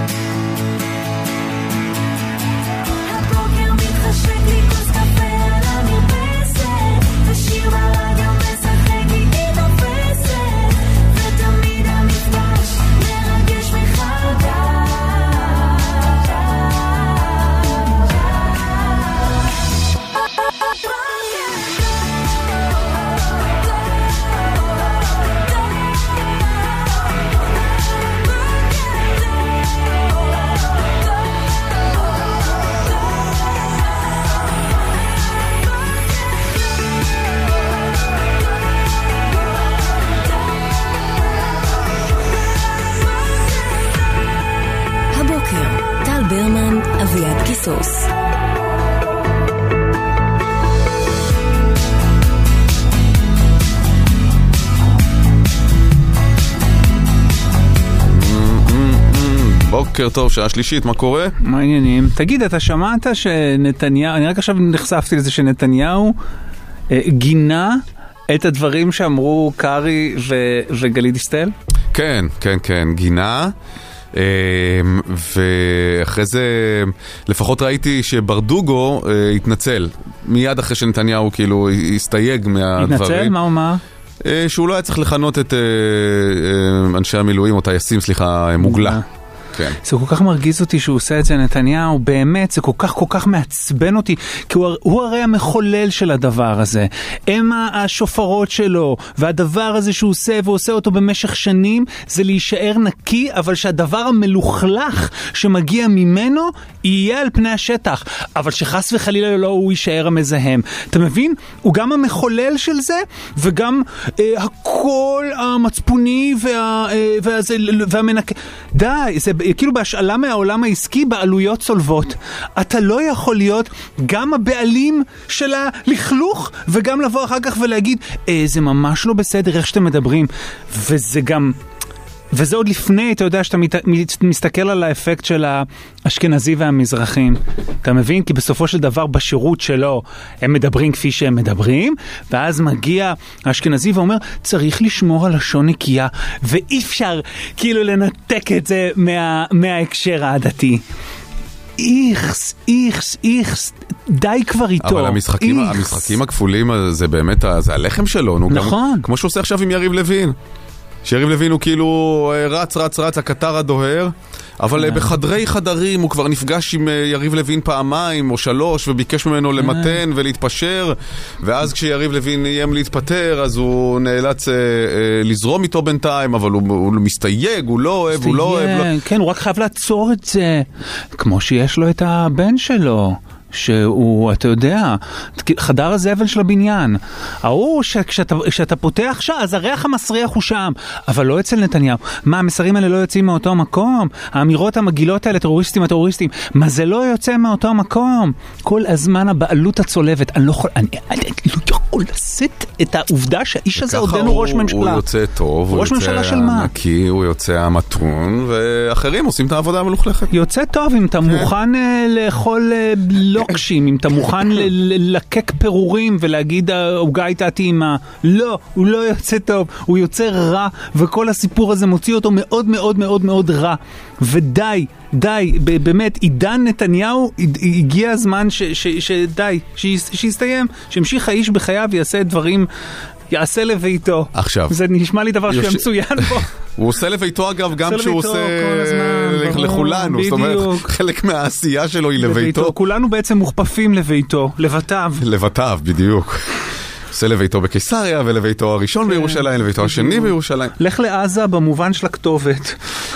סוס. בוקר טוב, שעה שלישית, מה קורה? מה העניינים? תגיד, אתה שמעת שנתניהו, אני רק עכשיו נחשפתי לזה שנתניהו אה, גינה את הדברים שאמרו קרי ו- וגלית דיסטל? כן, כן, כן, גינה. ואחרי זה לפחות ראיתי שברדוגו התנצל מיד אחרי שנתניהו כאילו הסתייג מהדברים. התנצל? מה הוא אמר? שהוא לא היה צריך לכנות את אנשי המילואים או טייסים, סליחה, מוגלה. כן. זה כל כך מרגיז אותי שהוא עושה את זה, נתניהו, באמת, זה כל כך כל כך מעצבן אותי, כי הוא, הוא הרי המחולל של הדבר הזה. הם השופרות שלו, והדבר הזה שהוא עושה, והוא עושה אותו במשך שנים, זה להישאר נקי, אבל שהדבר המלוכלך שמגיע ממנו, יהיה על פני השטח. אבל שחס וחלילה לא הוא יישאר המזהם. אתה מבין? הוא גם המחולל של זה, וגם אה, הקול המצפוני וה, אה, והזה, והמנק... די, זה כאילו בהשאלה מהעולם העסקי בעלויות צולבות. אתה לא יכול להיות גם הבעלים של הלכלוך וגם לבוא אחר כך ולהגיד אה, זה ממש לא בסדר איך שאתם מדברים. וזה גם, וזה עוד לפני, אתה יודע שאתה מת, מסתכל על האפקט של האשכנזי והמזרחים. אתה מבין? כי בסופו של דבר בשירות שלו הם מדברים כפי שהם מדברים, ואז מגיע האשכנזי ואומר צריך לשמור על לשון נקייה, ואי אפשר כאילו לנתק את זה מה, מההקשר העדתי. איכס, איכס, איכס, די כבר איתו. אבל המשחקים, המשחקים הכפולים זה באמת, זה הלחם שלו. נכון. גם, כמו שהוא עושה עכשיו עם יריב לוין. שיריב לוין הוא כאילו רץ, רץ, רץ, הקטר הדוהר, אבל בחדרי חדרים הוא כבר נפגש עם יריב לוין פעמיים או שלוש, וביקש ממנו למתן ולהתפשר, ואז כשיריב לוין איים להתפטר, אז הוא נאלץ לזרום איתו בינתיים, אבל הוא מסתייג, הוא לא אוהב, הוא לא אוהב. כן, הוא רק חייב לעצור את זה, כמו שיש לו את הבן שלו. שהוא, אתה יודע, חדר הזבל של הבניין. ההוא שכשאתה, כשאתה פותח שם, אז הריח המסריח הוא שם, אבל לא אצל נתניהו. מה, המסרים האלה לא יוצאים מאותו מקום? האמירות המגילות האלה, טרוריסטים, הטרוריסטים, מה זה לא יוצא מאותו מקום? כל הזמן הבעלות הצולבת, אני לא יכול, אני, אני לא יכול. יכול לשאת את העובדה שהאיש הזה עודנו ראש ממשלה. הוא יוצא טוב, הוא יוצא נקי, הוא יוצא מתון, ואחרים עושים את העבודה המלוכלכת. יוצא טוב אם אתה מוכן לאכול לוקשים, אם אתה מוכן ללקק פירורים ולהגיד העוגה הייתה טעימה. לא, הוא לא יוצא טוב, הוא יוצא רע, וכל הסיפור הזה מוציא אותו מאוד מאוד מאוד מאוד רע. ודי, די, באמת, עידן נתניהו, הגיע הזמן שדי, שיסתיים, שהמשיך האיש בחייו ויעשה דברים, יעשה לביתו. עכשיו. זה נשמע לי דבר שמצוין בו. הוא עושה לביתו אגב גם כשהוא עושה לכולנו, זאת אומרת, חלק מהעשייה שלו היא לביתו. כולנו בעצם מוכפפים לביתו, לבתיו. לבתיו, בדיוק. עושה לביתו בקיסריה ולביתו הראשון בירושלים, לביתו השני בירושלים. לך לעזה במובן של הכתובת.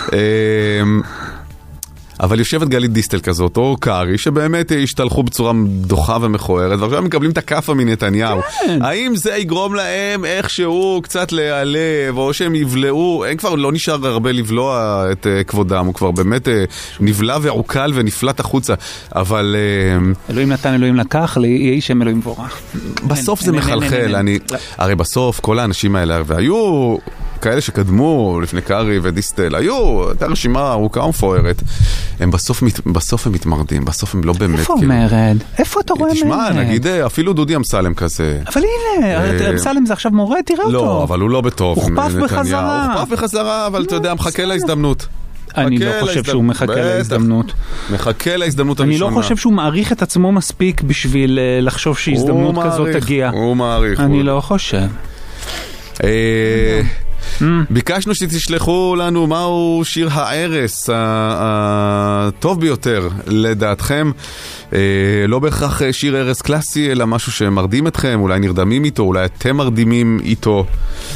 אבל יושבת גלית דיסטל כזאת, או קארי, שבאמת השתלחו בצורה דוחה ומכוערת, ועכשיו מקבלים את הקפה מנתניהו. האם זה יגרום להם איכשהו קצת להיעלב, או שהם יבלעו, הם כבר לא נשאר הרבה לבלוע את כבודם, הוא כבר באמת נבלע ועוקל ונפלט החוצה, אבל... אלוהים נתן, אלוהים לקח, יהי שם אלוהים בורח. בסוף זה מחלחל, אני... הרי בסוף כל האנשים האלה, והיו... כאלה שקדמו לפני קארי ודיסטל, היו, הייתה רשימה ארוכה ומפוארת, הם בסוף, בסוף הם מתמרדים, בסוף הם לא באמת... איפה הוא מרד? איפה אתה רואה מרד? תשמע, נגיד, אפילו דודי אמסלם כזה. אבל הנה, אמסלם זה עכשיו מורה, תראה אותו. לא, אבל הוא לא בטוב. הוא חפף בחזרה. הוא חפף בחזרה, אבל אתה יודע, מחכה להזדמנות. אני לא חושב שהוא מחכה להזדמנות. מחכה להזדמנות הראשונה. אני לא חושב שהוא מעריך את עצמו מספיק בשביל לחשוב שהזדמנות כזאת תגיע. הוא מעריך. אני לא חושב. ביקשנו שתשלחו לנו מהו שיר הערס הטוב ביותר לדעתכם, לא בהכרח שיר ערס קלאסי אלא משהו שמרדים אתכם, אולי נרדמים איתו, אולי אתם מרדימים איתו.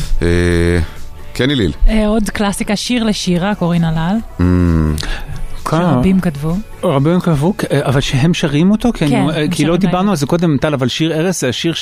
כן איליל, עוד קלאסיקה, שיר לשירה, קורין הלל, שרבים כתבו רבים כתבו, אבל שהם שרים אותו, כי לא דיברנו על זה קודם טל, אבל שיר ערס זה השיר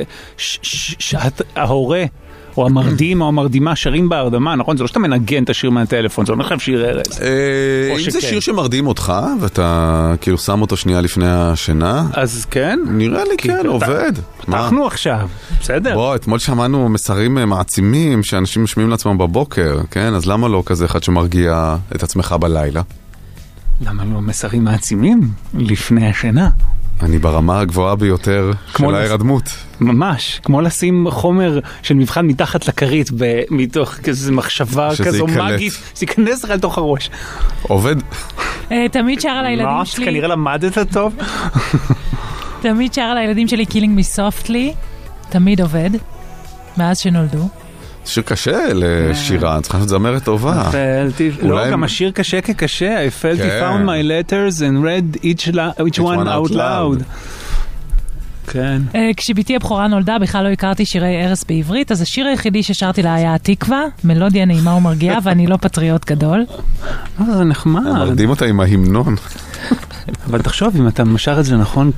שההורה או המרדים או המרדימה שרים בהרדמה, נכון? זה לא שאתה מנגן את השיר מהטלפון, זה לא נחשב שיר ערס. אם זה שיר שמרדים אותך, ואתה כאילו שם אותו שנייה לפני השינה, אז כן? נראה לי כן, עובד. פתחנו עכשיו, בסדר. בוא, אתמול שמענו מסרים מעצימים שאנשים משמיעים לעצמם בבוקר, כן? אז למה לא כזה אחד שמרגיע את עצמך בלילה? למה לא מסרים מעצימים לפני השינה? אני ברמה הגבוהה ביותר של ההירדמות. ממש, כמו לשים חומר של מבחן מתחת לכרית, מתוך כזו מחשבה כזו מגית, זה ייכנס לך לתוך הראש. עובד. תמיד שר על הילדים שלי. כנראה למדת טוב. תמיד שר על הילדים שלי Killing Me Softly, תמיד עובד, מאז שנולדו. שיר קשה לשירה, צריכה להיות זמרת טובה. לא, גם השיר קשה כקשה. I felt he found my letters and read each one out loud. כן. כשביתי הבכורה נולדה, בכלל לא הכרתי שירי ערס בעברית, אז השיר היחידי ששרתי לה היה התקווה, מלודיה נעימה ומרגיעה, ואני לא פטריוט גדול. זה נחמד. מרדים אותה עם ההמנון. אבל תחשוב, אם אתה משר את זה נכון,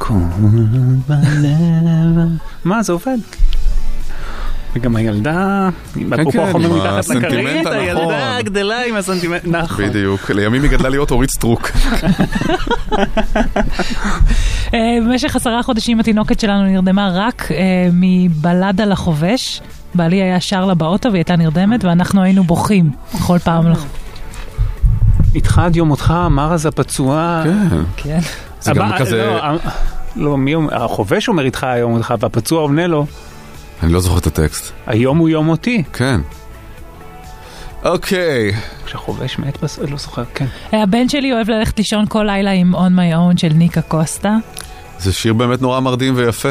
מה, זה עובד. וגם הילדה, אפרופו החומר מתחת לכרית, הילדה גדלה עם הסנטימנט, נכון. בדיוק, לימים היא גדלה להיות אורית סטרוק. במשך עשרה חודשים התינוקת שלנו נרדמה רק מבלדה לחובש. בעלי היה שר לה באוטו והיא הייתה נרדמת, ואנחנו היינו בוכים כל פעם. איתך עד יום אותך, אמר אז הפצוע. כן. זה גם כזה... לא, החובש אומר איתך היום אותך, והפצוע עונה לו. אני לא זוכר את הטקסט. היום הוא יום אותי. כן. אוקיי. כשחובש מת בסוף, לא זוכר, כן. הבן שלי אוהב ללכת לישון כל לילה עם On My Own של ניקה קוסטה. זה שיר באמת נורא מרדים ויפה.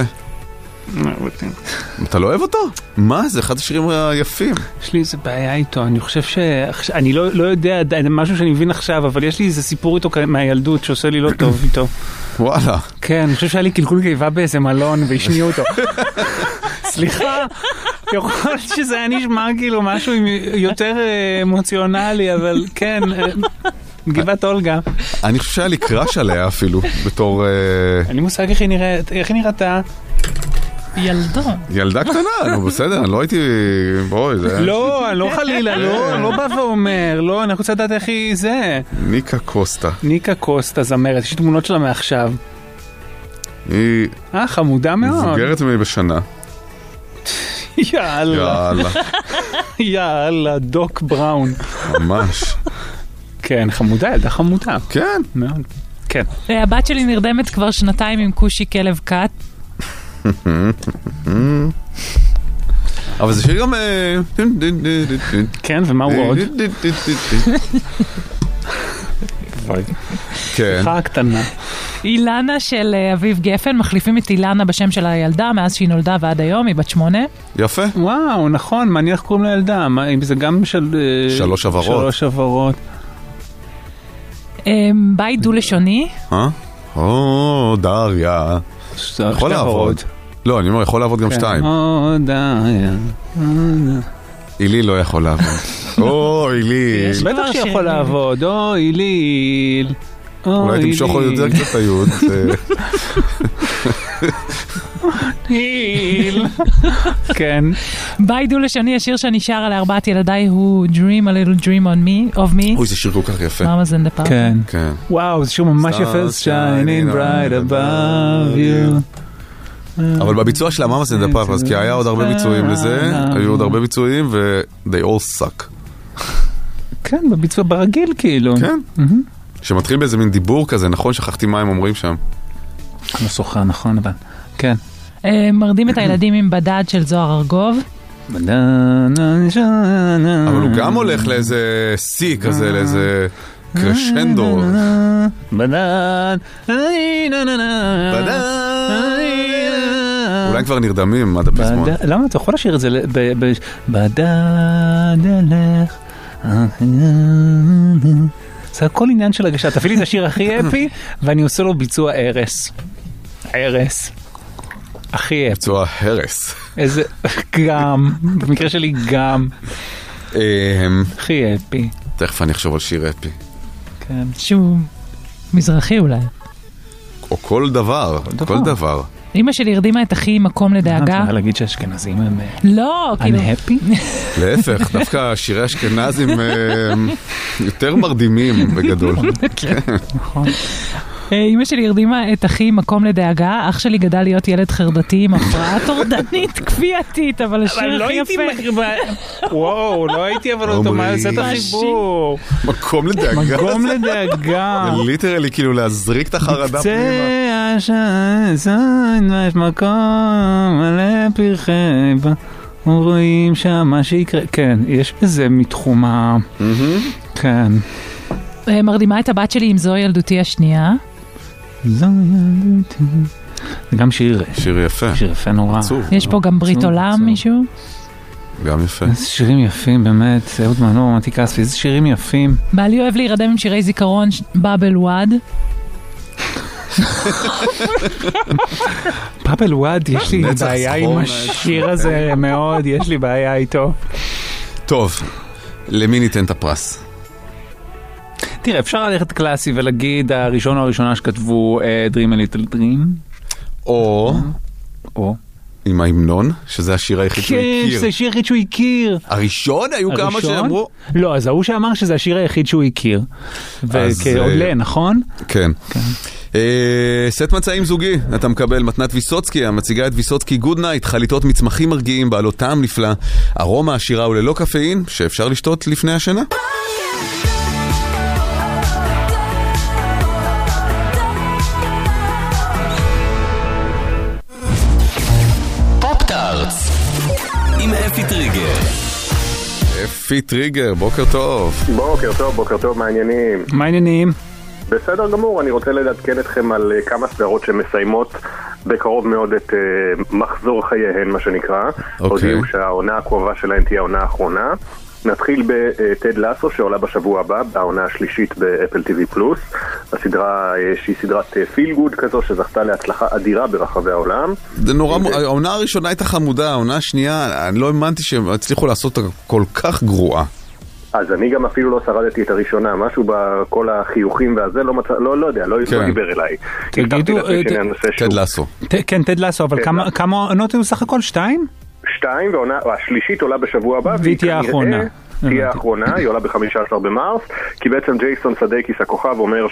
אתה לא אוהב אותו? מה? זה אחד השירים היפים. יש לי איזה בעיה איתו, אני חושב ש... אני לא יודע, משהו שאני מבין עכשיו, אבל יש לי איזה סיפור איתו מהילדות שעושה לי לא טוב איתו. וואלה. כן, אני חושב שהיה לי קלקול קיבה באיזה מלון והשניעו אותו. סליחה, יכול שזה היה נשמע כאילו משהו יותר אמוציונלי, אבל כן, גבעת אולגה. אני חושב שהיה לי קראש עליה אפילו, בתור... אני מושג איך היא נראית, איך היא נראתה? ילדה. ילדה קטנה, נו בסדר, אני לא הייתי... בואי, זה... לא, לא חלילה, לא, לא בא ואומר, לא, אני רוצה לדעת איך היא זה. ניקה קוסטה. ניקה קוסטה, זמרת, יש תמונות שלה מעכשיו. היא... אה, חמודה מאוד. מבוגרת ממני בשנה. יאללה. יאללה, דוק בראון. ממש. כן, חמודה, ילדה חמודה. כן. מאוד. כן. הבת שלי נרדמת כבר שנתיים עם קושי כלב קאט. אבל זה שיר גם... כן, ומה הוא עוד? כן. קטנה. אילנה של אביב גפן, מחליפים את אילנה בשם של הילדה מאז שהיא נולדה ועד היום, היא בת שמונה. יפה. וואו, נכון, מעניין איך קוראים לילדה, זה גם של... שלוש עברות. שלוש עברות. בית דו-לשוני. אה? או, דריה. יכול לעבוד. לא, אני אומר, יכול לעבוד גם שתיים. או, דריה. אילי לא יכול לעבוד. או, אילי. בטח שיכול לעבוד. או, אילי. אולי תמשוך עוד יותר קצת היוד. איל. כן. בית דו-לשוני, השיר שאני שרה לארבעת ילדיי הוא Dream a little dream on me, of me. אוי, זה שיר כל כך יפה. Mamas in the Park. כן. כן. וואו, זה שיר ממש יפה. Shining bright above you. אבל בביצוע של המאמאס אין דה פאפ, כי היה עוד הרבה ביצועים לזה, היו עוד הרבה ביצועים, ו-they all suck. כן, בביצוע ברגיל כאילו. כן. שמתחיל באיזה מין דיבור כזה, נכון? שכחתי מה הם אומרים שם. לא סוחר, נכון, אבל... כן. מרדים את הילדים עם בדד של זוהר ארגוב. אבל הוא גם הולך לאיזה סי כזה, לאיזה קרשנדו. בדד. בדד. אולי כבר נרדמים עד הפזמון. למה? אתה יכול לשיר את זה בדד הלך. זה הכל עניין של הגשה. תפעילי את השיר הכי אפי, ואני עושה לו ביצוע הרס. הרס. הכי אפי. ביצוע הרס. איזה... גם. במקרה שלי גם. הכי אפי. תכף אני אחשוב על שיר אפי. כן. שהוא מזרחי אולי. או כל דבר. כל דבר. אמא שלי הרדימה את אחי מקום לדאגה. אני רוצה להגיד שהאשכנזים הם... לא, כאילו... unhappy? להפך, דווקא שירי אשכנזים יותר מרדימים בגדול. כן, נכון. אמא שלי הרדימה את אחי מקום לדאגה, אח שלי גדל להיות ילד חרדתי עם הפרעה טורדנית כפייתית, אבל השיר הכי יפה. וואו, לא הייתי אבל אותו, מה זה את החיבור? מקום לדאגה. מקום לדאגה. ליטרלי, כאילו להזריק את החרדה פנימה. קצה השזון, יש מקום מלא פרחי בה, רואים שם מה שיקרה. כן, יש בזה מתחומה. כן. מרדימה את הבת שלי עם זו ילדותי השנייה. זו ילדותי. זה גם שיר. שיר יפה. שיר יפה נורא. יש פה גם ברית עולם מישהו? גם יפה. איזה שירים יפים באמת. אהוד מנור, מתי כספי, איזה שירים יפים. בעלי אוהב להירדם עם שירי זיכרון באבל וואד. באבל וואד, יש לי בעיה עם השיר הזה מאוד, יש לי בעיה איתו. טוב, למי ניתן את הפרס? תראה, אפשר ללכת קלאסי ולהגיד הראשון או הראשונה שכתבו Dream a Little Dream. או... או... עם ההמנון, שזה השיר היחיד שהוא הכיר. כן, זה השיר היחיד שהוא הכיר. הראשון? היו כמה שאמרו? לא, אז ההוא שאמר שזה השיר היחיד שהוא הכיר. וכעולה, נכון? כן. סט מצעים זוגי, אתה מקבל מתנת ויסוצקי, המציגה את ויסוצקי גוד נייט, חליטות מצמחים מרגיעים, בעלות טעם נפלא, ארומה עשירה וללא קפאין, שאפשר לשתות לפני השינה. עם אפי טריגר. אפי טריגר, בוקר טוב. בוקר טוב, בוקר טוב, מה העניינים? מה העניינים? בסדר גמור, אני רוצה לדעדכן אתכם על כמה סדרות שמסיימות בקרוב מאוד את uh, מחזור חייהן, מה שנקרא. אוקיי. הודיעו שהעונה הקרובה שלהן תהיה העונה האחרונה. נתחיל בטד לסו שעולה בשבוע הבא, העונה השלישית באפל טי וי פלוס. הסדרה שהיא סדרת פיל גוד כזו שזכתה להצלחה אדירה ברחבי העולם. זה נורא, העונה הראשונה הייתה חמודה, העונה השנייה, אני לא האמנתי שהם הצליחו לעשות אותה כל כך גרועה. אז אני גם אפילו לא שרדתי את הראשונה, משהו בכל החיוכים והזה, לא, מצא, לא, לא יודע, לא, כן. לא דיבר אליי. תגידו, טד לסו. כן, טד לסו, אבל כמה, כמה עונות היו סך הכל? שתיים? שתיים, והעונה השלישית עולה בשבוע הבא. והיא תהיה האחרונה. תהיה האחרונה, היא עולה ב-חמישה עשר במרס, כי בעצם ג'ייסון סדייקיס הכוכב אומר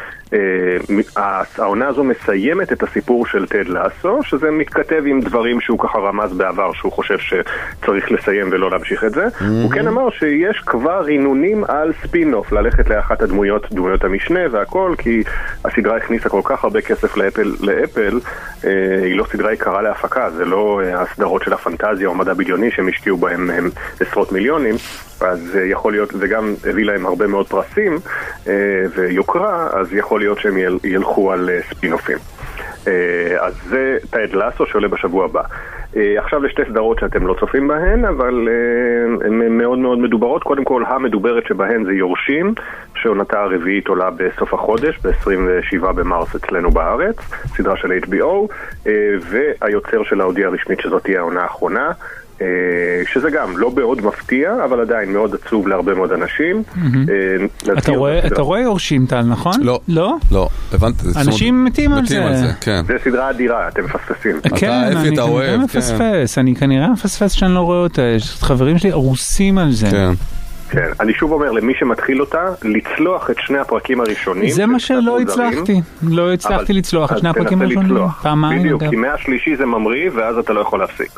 שהעונה הזו מסיימת את הסיפור של טד לאסו, שזה מתכתב עם דברים שהוא ככה רמז בעבר, שהוא חושב שצריך לסיים ולא להמשיך את זה. הוא כן אמר שיש כבר רינונים על ספין-אוף, ללכת לאחת הדמויות, דמויות המשנה והכל, כי הסדרה הכניסה כל כך הרבה כסף לאפל, לאפל, היא לא סדרה יקרה להפקה, זה לא הסדרות של הפנטזיה או מדע בדיוני שהם השקיעו בהם עשרות מיליונים, אז יכול להיות, וגם הביא להם הרבה מאוד פרסים ויוקרה, אז יכול להיות שהם ילכו על ספין-אופים. אז זה טד לאסו שעולה בשבוע הבא. עכשיו לשתי סדרות שאתם לא צופים בהן, אבל הן מאוד מאוד מדוברות. קודם כל, המדוברת שבהן זה יורשים, שעונתה הרביעית עולה בסוף החודש, ב-עשרים ושבעה במרס אצלנו בארץ, סדרה של אייץ' בי או, והיוצר של ההודיע הרשמית שזאת תהיה העונה האחרונה, שזה גם לא מאוד מפתיע, אבל עדיין מאוד עצוב להרבה מאוד אנשים. אתה רואה יורשים, טל, נכון? לא. לא? לא, הבנתי. אנשים מתים על זה. זה סדרה אדירה, אתם מפספסים. כן, אני כנראה מפספס, אני כנראה מפספס שאני לא רואה אותה, חברים שלי ארוסים על זה. כן. כן, אני שוב אומר למי שמתחיל אותה, לצלוח את שני הפרקים הראשונים. זה מה שלא הצלחתי, לא הצלחתי לצלוח את שני הפרקים הראשונים. פעמיים. בדיוק, כי מהשלישי זה ממריא, ואז אתה לא יכול להפסיק.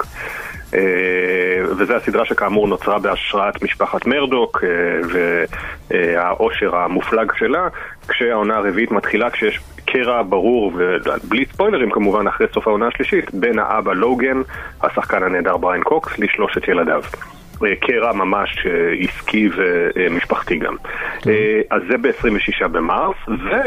וזו הסדרה שכאמור נוצרה בהשראת משפחת מרדוק והעושר המופלג שלה, כשהעונה הרביעית מתחילה כשיש קרע ברור ובלי ספוילרים כמובן אחרי סוף העונה השלישית בין האבא לוגן, השחקן הנהדר בריין קוקס, לשלושת ילדיו. קרע ממש עסקי ומשפחתי גם. אז זה ב-עשרים ושישה במרס,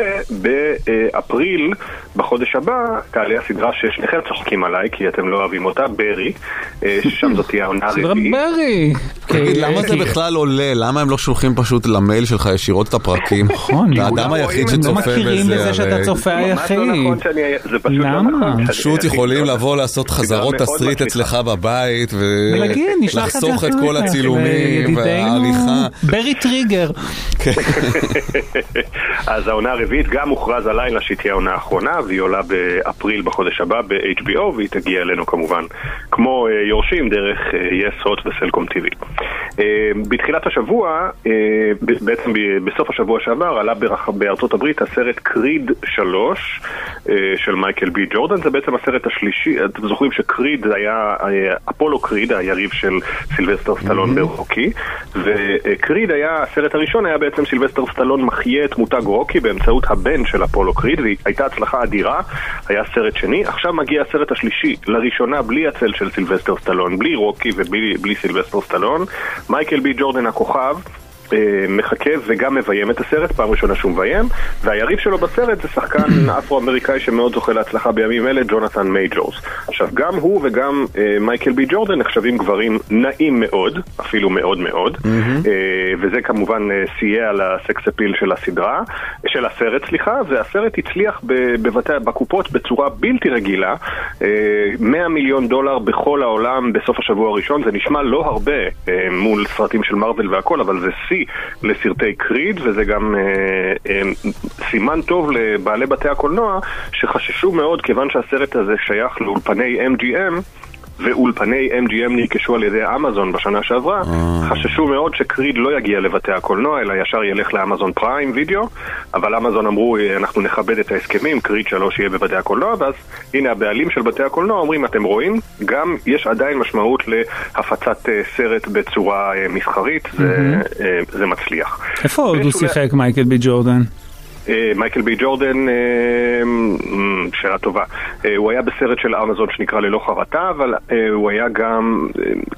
ובאפריל בחודש הבא תעלה הסדרה ששניכם צוחקים עליי כי אתם לא אוהבים אותה, ברי, ששם זאת תהיה העונה הרביעית. סדרה ברי! למה זה בכלל עולה? למה הם לא שולחים פשוט למייל שלך ישירות את הפרקים? נכון. האדם היחיד שצופה בזה. לא מכירים בזה שאתה צופה היחיד. למה? פשוט יכולים לבוא לעשות חזרות תסריט אצלך בבית ולחסוך את כל הצילומים והעריכה. ברי טריגר. אז העונה הרביעית גם הוכרז הלילה שהיא תהיה העונה האחרונה, והיא עולה באפריל בחודש הבא ב-אייץ' בי או, והיא תגיע אלינו כמובן כמו יורשים דרך יס הוט וסלקום טי וי. בתחילת השבוע, בעצם בסוף השבוע שעבר, עלה בארצות הברית הסרט קריד שלוש של מייקל בי ג'ורדן. זה בעצם הסרט השלישי. אתם זוכרים שקריד היה אפולו קריד, היריב של סילבסטר סטלון ברוקי, וקריד היה, הסרט הראשון היה בעצם סילבסטר סטלון מחיה את מותג רוקי באמצעות הבן של אפולו קריד, והיא הייתה הצלחה אדירה. היה סרט שני, עכשיו מגיע הסרט השלישי, לראשונה בלי הצל של סילבסטר סטלון, בלי רוקי ובלי סילבסטר סטלון. מייקל בי ג'ורדן הכוכב מחכה וגם מביים את הסרט, פעם ראשונה שהוא מביים, והיריב שלו בסרט זה שחקן אפרו-אמריקאי שמאוד זוכה להצלחה בימים אלה, ג'ונתן מייג'ורס. עכשיו, גם הוא וגם אה, מייקל בי ג'ורדן נחשבים גברים נעים מאוד, אפילו מאוד מאוד, mm-hmm. אה, וזה כמובן אה, סייע לסקס אפיל של הסדרה, של הסרט, סליחה, והסרט הצליח בבתי, בקופות בצורה בלתי רגילה, אה, מאה מיליון דולר בכל העולם בסוף השבוע הראשון. זה נשמע לא הרבה אה, מול סרטים של מרוול והכל, אבל זה סי לסרטי קריד, וזה גם אה, אה, סימן טוב לבעלי בתי הקולנוע שחששו מאוד, כיוון שהסרט הזה שייך לאולפני אם ג'י אם, ואולפני אם ג'י אם נרכשו על ידי אמזון בשנה שעברה, חששו מאוד שקריד לא יגיע לבתי הקולנוע, אלא ישר ילך לאמזון פריים וידאו, אבל אמזון אמרו, אנחנו נכבד את ההסכמים, קריד שלוש יהיה בבתי הקולנוע, ואז הנה הבעלים של בתי הקולנוע אומרים, אתם רואים, גם יש עדיין משמעות להפצת סרט בצורה מסחרית, זה, זה מצליח. איפה עוד הוא שיחק מייקל בי ג'ורדן? מייקל בי ג'ורדן, שאלה טובה. הוא היה בסרט של אמזון שנקרא ללא חרטה, אבל הוא היה גם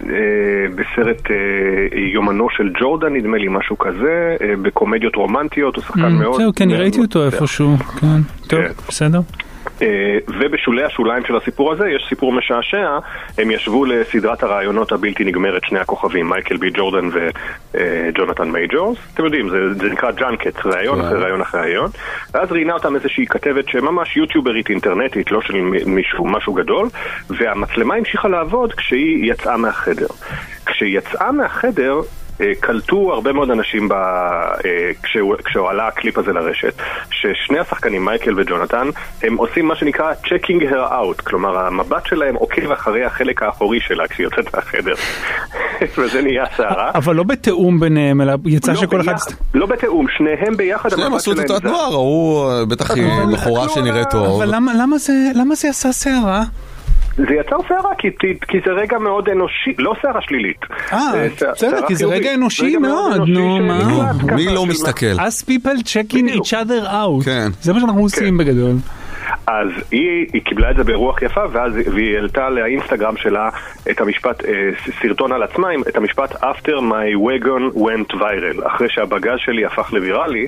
בסרט יומנו של ג'ורדן, נדמה לי משהו כזה, בקומדיות רומנטיות, הוא שחקן מאוד... זהו, כן, ראיתי אותו איפשהו, כן. טוב, בסדר. ובשולי השוליים של הסיפור הזה יש סיפור משעשע. הם ישבו לסדרת הרעיונות הבלתי נגמרת שני הכוכבים, מייקל בי ג'ורדן וג'ונתן מייג'ורס. אתם יודעים, זה, זה נקרא ג'אנקט, רעיון אחרי רעיון אחרי רעיון. ואז ראיינה אותם איזושהי כתבת שממש יוטיוברית אינטרנטית, לא של מישהו, משהו גדול, והמצלמה המשיכה לעבוד כשהיא יצאה מהחדר. כשהיא יצאה מהחדר קלטו הרבה מאוד אנשים ב... כשהוא, כשהוא עלה הקליפ הזה לרשת, ששני השחקנים, מייקל וג'ונתן, הם עושים מה שנקרא checking her out, כלומר המבט שלהם עוקב אחרי החלק האחורי שלה כשהיא יוצאת מהחדר. וזה נהיה סערה. אבל לא בתאום ביניהם, אלא יצא שכל אחד... לא בתאום, שניהם ביחד. שניהם עשו את אותה תנועה, ראו בטח היא בחורה שנראית טוב. אבל למה זה עשה סערה? זה יצר סערה, כי, כי זה רגע מאוד אנושי, לא סערה שלילית. אה, בסדר, כי זה רגע אנושי מאוד, נו, מה? מי לא מסתכל? As people checking each other out. זה מה שאנחנו עושים בגדול. אז היא, היא קיבלה את זה ברוח יפה, ואז היא העלתה לאינסטגרם שלה את המשפט, סרטון על עצמה, את המשפט After my wagon went viral, אחרי שהבגז שלי הפך לוויראלי.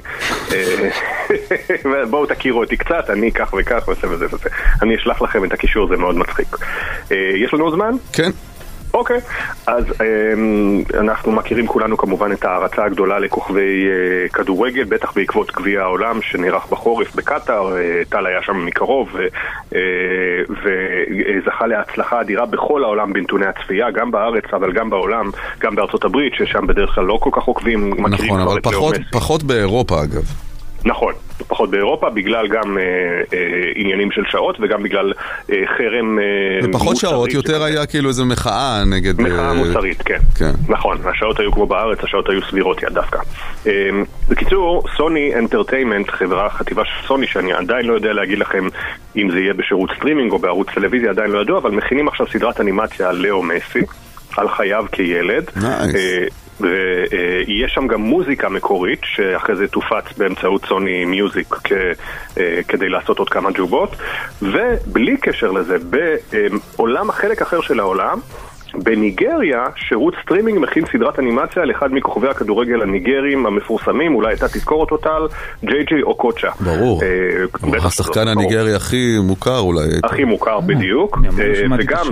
בואו תכירו אותי קצת, אני כך וכך וזה וזה וזה. אני אשלח לכם את הקישור, זה מאוד מצחיק. יש לנו זמן? כן. אוקיי, אז אנחנו מכירים כולנו כמובן את ההערצה הגדולה לכוכבי כדורגל, בטח בעקבות גביע העולם שנערך בחורף בקטר. טל היה שם מקרוב וזכה להצלחה אדירה בכל העולם בנתוני הצפייה, גם בארץ אבל גם בעולם, גם בארצות הברית ששם בדרך כלל לא כל כך עוקבים. נכון, אבל פחות, פחות באירופה אגב. נכון, פחות באירופה, בגלל גם אה, אה, עניינים של שעות וגם בגלל אה, חרם אה, ופחות שעות, יותר היה כאילו איזו מחאה נגד... מחאה אה... מוצרית, כן. כן. נכון, השעות היו כמו בארץ, השעות היו סבירות יד דווקא. אה, בקיצור, סוני אנטרטיימנט, חברה חטיבה של סוני, שאני עדיין לא יודע להגיד לכם אם זה יהיה בשירות סטרימינג או בערוץ טלוויזיה, עדיין לא יודע, אבל מכינים עכשיו סדרת אנימציה על לאו מסי, על חייו כילד. נייס. אה, ויש שם גם מוזיקה מקורית שאחרי זה תופץ באמצעות סוני מיוזיק כדי לעשות עוד כמה ג'ובות, ובלי קשר לזה, בעולם החלק אחר של העולם, בניגריה, שירות סטרימינג מכין סדרת אנימציה על אחד מכוכבי הכדורגל הניגרים המפורסמים, אולי אתה תזכור אותו טל, ג'יי ג'יי אוקוצ'ה. ברור, השחקן הניגרי הכי מוכר אולי. הכי מוכר בדיוק, וגם...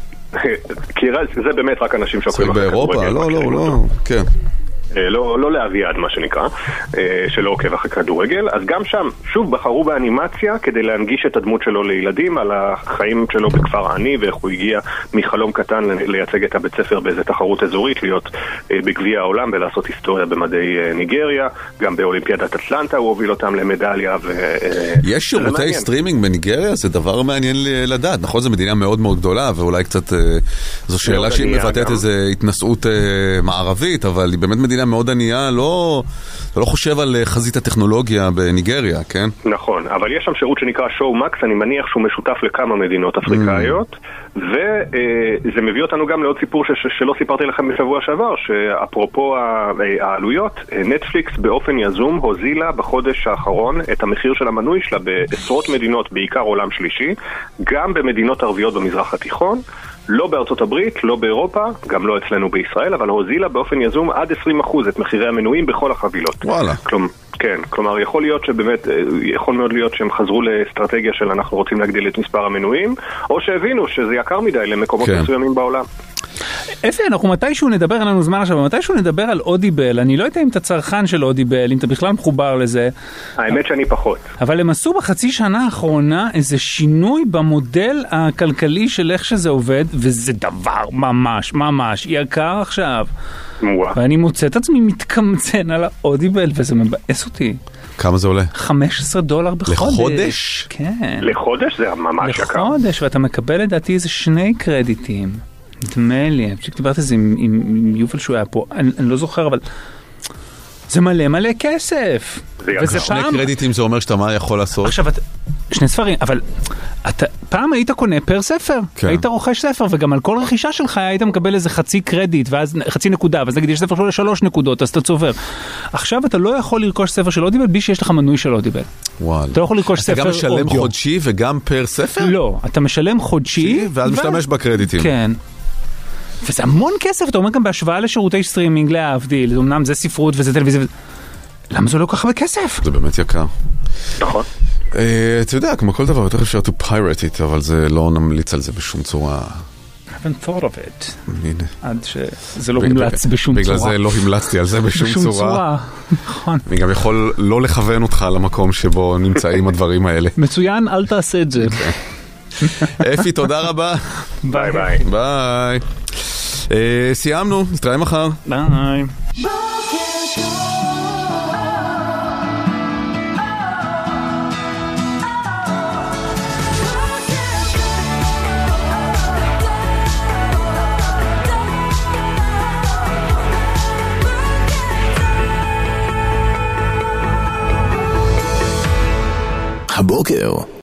כי זה באמת רק אנשים שעוקבים אחרי באירופה, לא, לא, לא, כן. לא, לא לאביעד מה שנקרא, שלא עוקב אחרי כדורגל. אז גם שם, שוב בחרו באנימציה כדי להנגיש את הדמות שלו לילדים, על החיים שלו בכפר העני ואיך הוא הגיע מחלום קטן לייצג את הבית ספר באיזה תחרות אזורית, להיות בגביע העולם ולעשות היסטוריה במדעי ניגריה. גם באולימפיאדת אטלנטה הוא הוביל אותם למדליה. ו... יש שירותי סטרימינג בניגריה? זה דבר מעניין לדעת. נכון, זו מדינה מאוד מאוד גדולה ואולי קצת זו שאלה שהיא מבטאת איזו התנסות מערבית, אבל היא באמת מדינה מאוד ענייה, לא, לא חושב על חזית הטכנולוגיה בניגריה, כן? נכון, אבל יש שם שירות שנקרא שואו מקס, אני מניח שהוא משותף לכמה מדינות אפריקאיות, mm. וזה מביא אותנו גם לעוד סיפור ש- שלא סיפרתי לכם בשבוע שעבר, שאפרופו העלויות, נטפליקס באופן יזום הוזילה בחודש האחרון את המחיר של המנוי שלה בעשרות מדינות, בעיקר עולם שלישי, גם במדינות ערביות במזרח התיכון, לא בארצות הברית, לא באירופה, גם לא אצלנו בישראל, אבל הוזילה באופן יזום עד עשרים אחוז את מחירי המנויים בכל החבילות. וואלה. כלומר, כן, כלומר יכול להיות שבאמת, יכול מאוד להיות שהם חזרו לאסטרטגיה של אנחנו רוצים להגדיל את מספר המנויים, או שהבינו שזה יקר מדי למקומות כן. מסוימים בעולם. אפי, אנחנו מתישהו נדבר, אין לנו זמן עכשיו, מתישהו נדבר על אודיבל, אני לא יודע אם אתה צרכן של אודיבל, אם אתה בכלל מחובר לזה. האמת שאני פחות. אבל הם עשו בחצי שנה האחרונה איזה שינוי במודל הכלכלי של איך שזה עובד, וזה דבר ממש, ממש יקר עכשיו. ואני מוצא את עצמי מתקמצן על האודיבל, וזה מבאס אותי. כמה זה עולה? חמש עשרה דולר בחודש. לחודש? כן. לחודש זה ממש יקר. לחודש, ואתה מקבל לדעתי איזה שני קרדיטים. נדמה לי, פשוט דיברת את זה עם, עם, עם יובל שהוא היה פה, אני, אני לא זוכר, אבל זה מלא מלא כסף. וזה שני פעם... קרדיטים זה אומר שאתה מה יכול לעשות? עכשיו, את... שני ספרים, אבל אתה, פעם היית קונה פר ספר, כן. היית רוכש ספר, וגם על כל רכישה שלך היית מקבל איזה חצי קרדיט, ואז חצי נקודה, ואז נגיד יש ספר שלו לשלוש נקודות, אז אתה צובר. עכשיו אתה לא יכול לרכוש ספר של אודיבל, בלי שיש לך מנוי של אודיבל. וואל. אתה לא יכול לרכוש ספר אודיו. אתה גם משלם אודיו. חודשי וגם פר ספר? לא, אתה משלם חודשי, ואז ו... משתמש בקרדיטים. כן. וזה המון כסף, אתה אומר גם בהשוואה לשירותי סטרימינג, להבדיל, אמנם זה ספרות וזה טלוויזיה, למה זה לא כל כך הרבה כסף? זה באמת יקר. נכון. אתה יודע, כמו כל דבר, יותר אפשר to pirate it, אבל זה לא נמליץ על זה בשום צורה. I haven't thought of it. הנה. עד שזה לא המלץ בשום צורה. בגלל זה לא המלצתי על זה בשום צורה. בשום צורה, נכון. אני גם יכול לא לכוון אותך למקום שבו נמצאים הדברים האלה. מצוין, אל תעשה את זה. אפי, תודה רבה. ביי ביי. ביי. סיימנו, נתראה מחר. ביי. הבוקר.